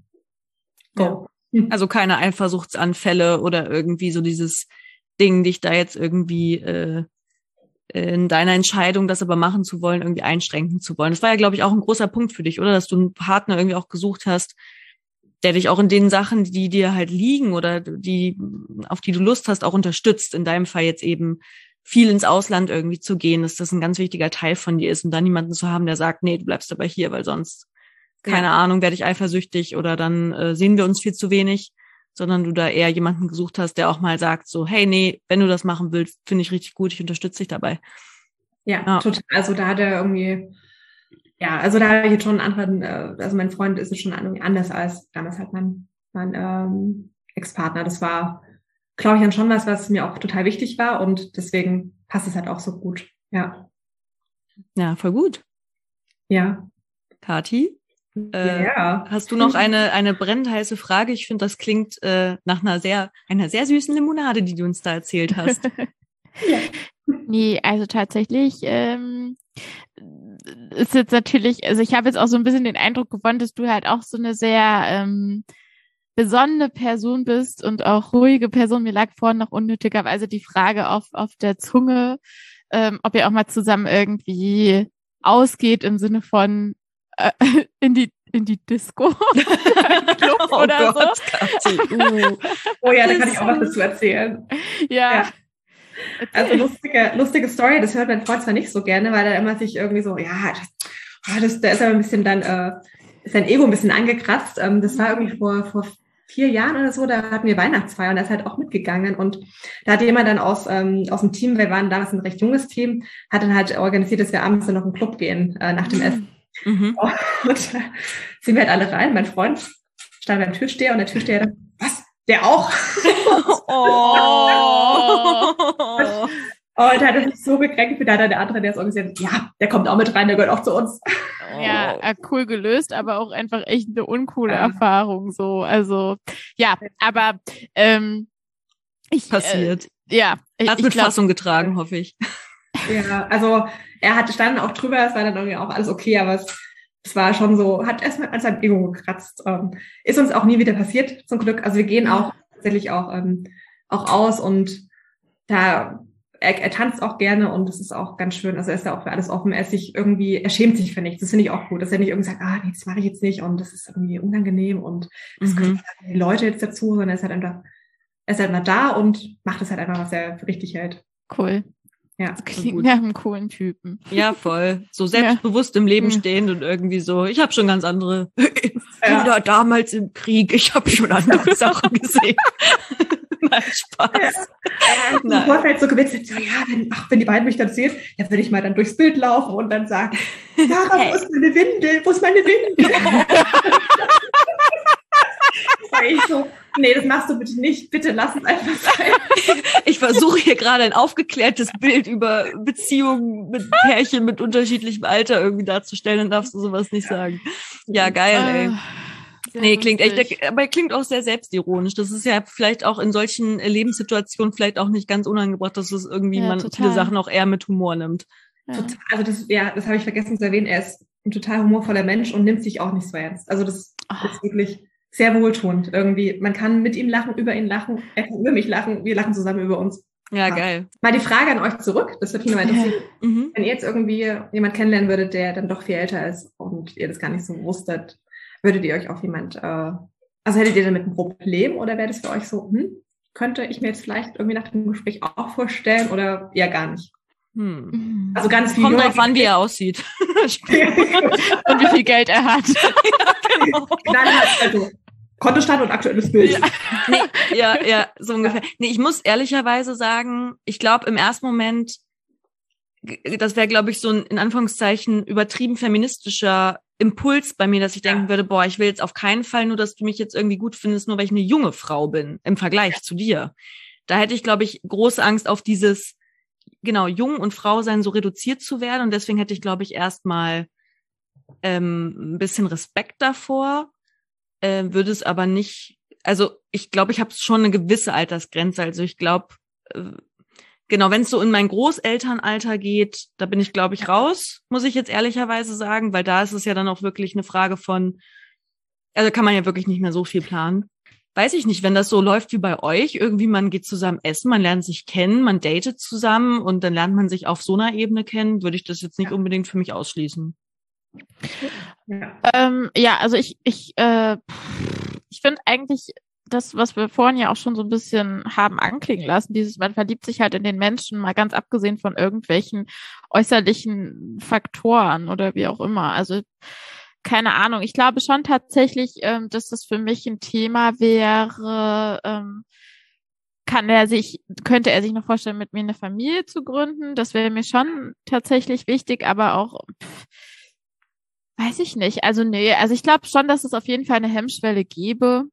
Speaker 2: go.
Speaker 1: Ja. Also keine Eifersuchtsanfälle oder irgendwie so dieses Ding, dich da jetzt irgendwie äh, in deiner Entscheidung, das aber machen zu wollen, irgendwie einschränken zu wollen. Das war ja, glaube ich, auch ein großer Punkt für dich, oder? Dass du einen Partner irgendwie auch gesucht hast, der dich auch in den Sachen, die dir halt liegen oder die, auf die du Lust hast, auch unterstützt. In deinem Fall jetzt eben viel ins Ausland irgendwie zu gehen, dass das ein ganz wichtiger Teil von dir ist und dann jemanden zu haben, der sagt, nee, du bleibst aber hier, weil sonst, keine ja. Ahnung, werde ich eifersüchtig oder dann äh, sehen wir uns viel zu wenig, sondern du da eher jemanden gesucht hast, der auch mal sagt so, hey, nee, wenn du das machen willst, finde ich richtig gut, ich unterstütze dich dabei.
Speaker 2: Ja, ja, total. Also da hat er irgendwie, ja, also da habe ich jetzt schon einen anderen, also mein Freund ist es schon irgendwie anders als damals halt mein, mein ähm, Ex-Partner. Das war, glaube ich, dann schon was, was mir auch total wichtig war und deswegen passt es halt auch so gut. Ja.
Speaker 1: Ja, voll gut.
Speaker 2: Ja.
Speaker 1: Kathi? Äh,
Speaker 2: ja.
Speaker 1: Hast du noch eine eine brennend heiße Frage? Ich finde, das klingt äh, nach einer sehr einer sehr süßen Limonade, die du uns da erzählt hast.
Speaker 3: Ja. Nee, also tatsächlich ähm, ist jetzt natürlich, also ich habe jetzt auch so ein bisschen den Eindruck gewonnen, dass du halt auch so eine sehr ähm, besonnene Person bist und auch ruhige Person. Mir lag vorhin noch unnötigerweise die Frage auf auf der Zunge, ähm, ob ihr auch mal zusammen irgendwie ausgeht im Sinne von äh, in die in die Disco Club
Speaker 1: oh
Speaker 3: oder
Speaker 1: Gott,
Speaker 3: so.
Speaker 1: Kathi, uh.
Speaker 2: Oh ja, da kann ich auch was dazu erzählen.
Speaker 3: Ja.
Speaker 2: ja. Also lustige, lustige Story, das hört mein Freund zwar nicht so gerne, weil er immer sich irgendwie so, ja, das, das, da ist er ein bisschen dann, äh, ist sein Ego ein bisschen angekratzt. Ähm, das war irgendwie vor, vor vier Jahren oder so, da hatten wir Weihnachtsfeier und er ist halt auch mitgegangen und da hat jemand dann aus, ähm, aus dem Team, wir waren damals ein recht junges Team, hat dann halt organisiert, dass wir abends dann noch in den Club gehen, äh, nach dem Essen.
Speaker 1: Mhm.
Speaker 2: Und da sind wir halt alle rein, mein Freund stand beim Türsteher und der Türsteher dann, was? Der auch?
Speaker 1: oh.
Speaker 2: Und da hat er sich so gekränkt, da hat der andere, der es organisiert hat, ja, der kommt auch mit rein, der gehört auch zu uns.
Speaker 3: Ja, cool gelöst, aber auch einfach echt eine uncoole ja. Erfahrung, so, also, ja, aber, ähm, ich,
Speaker 1: passiert.
Speaker 3: Äh, ja.
Speaker 1: Ich, hat mit glaub, Fassung getragen, hoffe ich.
Speaker 2: Ja, also, er hatte standen auch drüber, es war dann irgendwie auch alles okay, aber es, es war schon so, hat erstmal an seinem Ego gekratzt. Ähm, ist uns auch nie wieder passiert, zum Glück. Also wir gehen auch tatsächlich auch, ähm, auch aus und da, er, er tanzt auch gerne und das ist auch ganz schön. Also er ist ja auch für alles offen. Er ist sich irgendwie, er schämt sich für nichts. Das finde ich auch gut, dass er nicht irgendwie sagt, ah, nee, das mache ich jetzt nicht und das ist irgendwie unangenehm und das mhm. kommen die Leute jetzt dazu, sondern er ist halt einfach, er ist halt mal da und macht es halt einfach, was er für richtig hält.
Speaker 3: Cool.
Speaker 2: Ja,
Speaker 3: das klingt nach einem coolen Typen.
Speaker 1: Ja, voll. So selbstbewusst ja. im Leben stehend und irgendwie so, ich habe schon ganz andere Bilder ja. damals im Krieg, ich habe schon andere Sachen gesehen. Nein, Spaß.
Speaker 2: Ja. Im Vorfeld so gewitzelt, so, ja, wenn, ach, wenn die beiden mich dann sehen, dann würde ich mal dann durchs Bild laufen und dann sagen, Sarah, hey. wo ist meine Windel, wo ist meine Windel? Ich so, nee, das machst du bitte nicht. Bitte lass es einfach sein.
Speaker 1: Ich versuche hier gerade ein aufgeklärtes Bild über Beziehungen mit Pärchen mit unterschiedlichem Alter irgendwie darzustellen, dann darfst du sowas nicht sagen. Ja, geil, ey. Sehr nee, klingt echt, aber klingt auch sehr selbstironisch. Das ist ja vielleicht auch in solchen Lebenssituationen vielleicht auch nicht ganz unangebracht, dass es irgendwie ja, man total. viele Sachen auch eher mit Humor nimmt.
Speaker 2: Ja. Also das, ja, das habe ich vergessen zu erwähnen. Er ist ein total humorvoller Mensch und nimmt sich auch nicht so ernst. Also das oh. ist wirklich sehr wohltuend irgendwie. Man kann mit ihm lachen, über ihn lachen, er kann über mich lachen, wir lachen zusammen über uns.
Speaker 1: Ja, geil.
Speaker 2: Mal die Frage an euch zurück, das würde mich nochmal interessieren.
Speaker 1: Mhm.
Speaker 2: Wenn ihr jetzt irgendwie jemand kennenlernen würdet, der dann doch viel älter ist und ihr das gar nicht so wusstet, würdet ihr euch auf jemand, äh, also hättet ihr damit ein Problem oder wäre das für euch so, hm, könnte ich mir jetzt vielleicht irgendwie nach dem Gespräch auch vorstellen oder eher gar nicht?
Speaker 1: Hm.
Speaker 2: Also ganz viel.
Speaker 1: Kommt drauf an, wie er aussieht.
Speaker 3: Und wie viel Geld er hat.
Speaker 2: Ja, genau. Dann halt also Kontostand und aktuelles Bild.
Speaker 1: Ja. Nee, ja, ja, so ungefähr. Nee, ich muss ehrlicherweise sagen, ich glaube im ersten Moment, das wäre, glaube ich, so ein in Anführungszeichen übertrieben feministischer Impuls bei mir, dass ich denken würde, boah, ich will jetzt auf keinen Fall nur, dass du mich jetzt irgendwie gut findest, nur weil ich eine junge Frau bin, im Vergleich ja. zu dir. Da hätte ich, glaube ich, große Angst auf dieses, genau, jung und Frau sein so reduziert zu werden und deswegen hätte ich, glaube ich, erstmal ähm, ein bisschen Respekt davor, äh, würde es aber nicht, also ich glaube, ich habe schon eine gewisse Altersgrenze, also ich glaube, äh, genau, wenn es so in mein Großelternalter geht, da bin ich, glaube ich, raus, muss ich jetzt ehrlicherweise sagen, weil da ist es ja dann auch wirklich eine Frage von, also kann man ja wirklich nicht mehr so viel planen. Weiß ich nicht, wenn das so läuft wie bei euch, irgendwie man geht zusammen essen, man lernt sich kennen, man datet zusammen und dann lernt man sich auf so einer Ebene kennen, würde ich das jetzt nicht unbedingt für mich ausschließen.
Speaker 3: Ja, ähm, ja also ich, ich, äh, ich finde eigentlich das, was wir vorhin ja auch schon so ein bisschen haben anklingen lassen, dieses, man verliebt sich halt in den Menschen, mal ganz abgesehen von irgendwelchen äußerlichen Faktoren oder wie auch immer. Also keine Ahnung. Ich glaube schon tatsächlich, ähm, dass das für mich ein Thema wäre, ähm, kann er sich, könnte er sich noch vorstellen, mit mir eine Familie zu gründen? Das wäre mir schon tatsächlich wichtig, aber auch, pff, weiß ich nicht. Also nee, also ich glaube schon, dass es auf jeden Fall eine Hemmschwelle gäbe.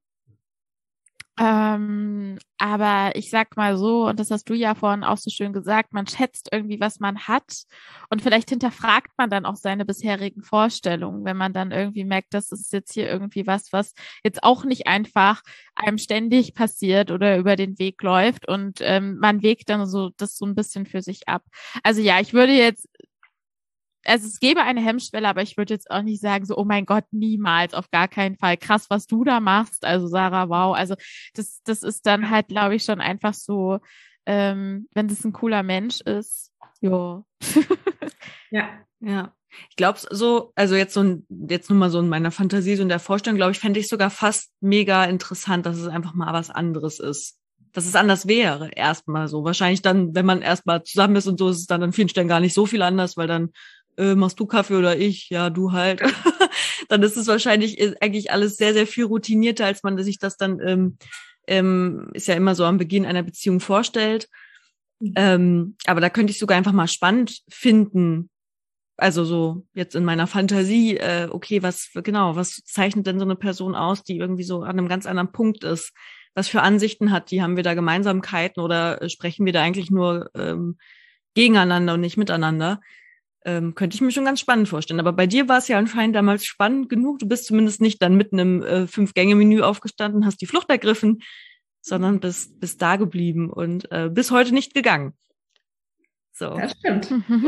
Speaker 3: Ähm, aber ich sag mal so, und das hast du ja vorhin auch so schön gesagt, man schätzt irgendwie, was man hat und vielleicht hinterfragt man dann auch seine bisherigen Vorstellungen, wenn man dann irgendwie merkt, das ist jetzt hier irgendwie was, was jetzt auch nicht einfach einem ständig passiert oder über den Weg läuft und ähm, man wägt dann so das so ein bisschen für sich ab. Also ja, ich würde jetzt Also es gäbe eine Hemmschwelle, aber ich würde jetzt auch nicht sagen, so, oh mein Gott, niemals, auf gar keinen Fall. Krass, was du da machst. Also Sarah, wow. Also das, das ist dann halt, glaube ich, schon einfach so, ähm, wenn das ein cooler Mensch ist. Jo.
Speaker 1: Ja, ja. Ich glaube so, also jetzt so ein, jetzt nur mal so in meiner Fantasie, so in der Vorstellung, glaube ich, fände ich sogar fast mega interessant, dass es einfach mal was anderes ist. Dass es anders wäre, erstmal so. Wahrscheinlich dann, wenn man erstmal zusammen ist und so, ist es dann an vielen Stellen gar nicht so viel anders, weil dann Äh, machst du Kaffee oder ich? Ja, du halt. Dann ist es wahrscheinlich ist eigentlich alles sehr, sehr viel routinierter, als man sich das dann, ähm, ähm, ist ja immer so am Beginn einer Beziehung vorstellt. Mhm. Ähm, aber da könnte ich sogar einfach mal spannend finden. Also so jetzt in meiner Fantasie, äh, okay, was, genau, was zeichnet denn so eine Person aus, die irgendwie so an einem ganz anderen Punkt ist? Was für Ansichten hat die? Haben wir da Gemeinsamkeiten oder äh, sprechen wir da eigentlich nur ähm, gegeneinander und nicht miteinander? Ähm, könnte ich mir schon ganz spannend vorstellen. Aber bei dir war es ja anscheinend damals spannend genug. Du bist zumindest nicht dann mitten im äh, Fünf-Gänge-Menü aufgestanden, hast die Flucht ergriffen, sondern bist, bist da geblieben und äh, bis heute nicht gegangen. So.
Speaker 2: Das stimmt.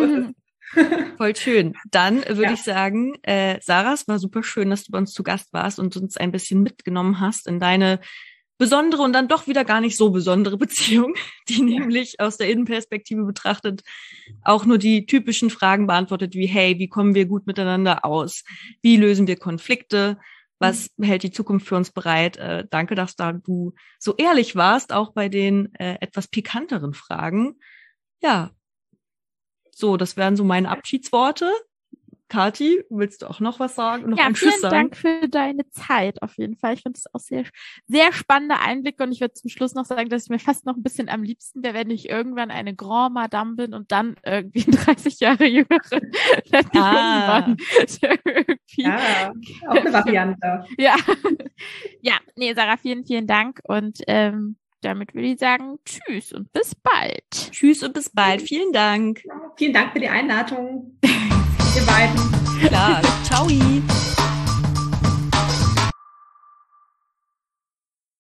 Speaker 1: Voll schön. Dann würde
Speaker 2: ja.
Speaker 1: ich sagen, äh, Sarah, es war super schön, dass du bei uns zu Gast warst und uns ein bisschen mitgenommen hast in deine besondere und dann doch wieder gar nicht so besondere Beziehung, die nämlich aus der Innenperspektive betrachtet auch nur die typischen Fragen beantwortet wie, hey, wie kommen wir gut miteinander aus? Wie lösen wir Konflikte? Was mhm. hält die Zukunft für uns bereit? Äh, danke, dass da du so ehrlich warst, auch bei den äh, etwas pikanteren Fragen. Ja, so, das wären so meine Abschiedsworte. Kathi, willst du auch noch was sagen? Noch
Speaker 3: ja,
Speaker 1: einen
Speaker 3: vielen
Speaker 1: Tschüss sagen?
Speaker 3: Dank für deine Zeit auf jeden Fall. Ich finde es auch sehr, sehr spannende Einblicke und ich würde zum Schluss noch sagen, dass ich mir fast noch ein bisschen am liebsten wäre, wenn ich irgendwann eine Grand Madame bin und dann irgendwie dreißig Jahre jüngere
Speaker 1: ah.
Speaker 3: irgendwie.
Speaker 2: Ja, auch eine Variante.
Speaker 3: Ja, ja, nee, Sarah, vielen, vielen Dank und ähm, damit würde ich sagen, tschüss und bis bald.
Speaker 1: Tschüss und bis bald. Vielen Dank.
Speaker 2: Ja, vielen Dank für die Einladung. Ihr beiden.
Speaker 1: Klar. Ciao.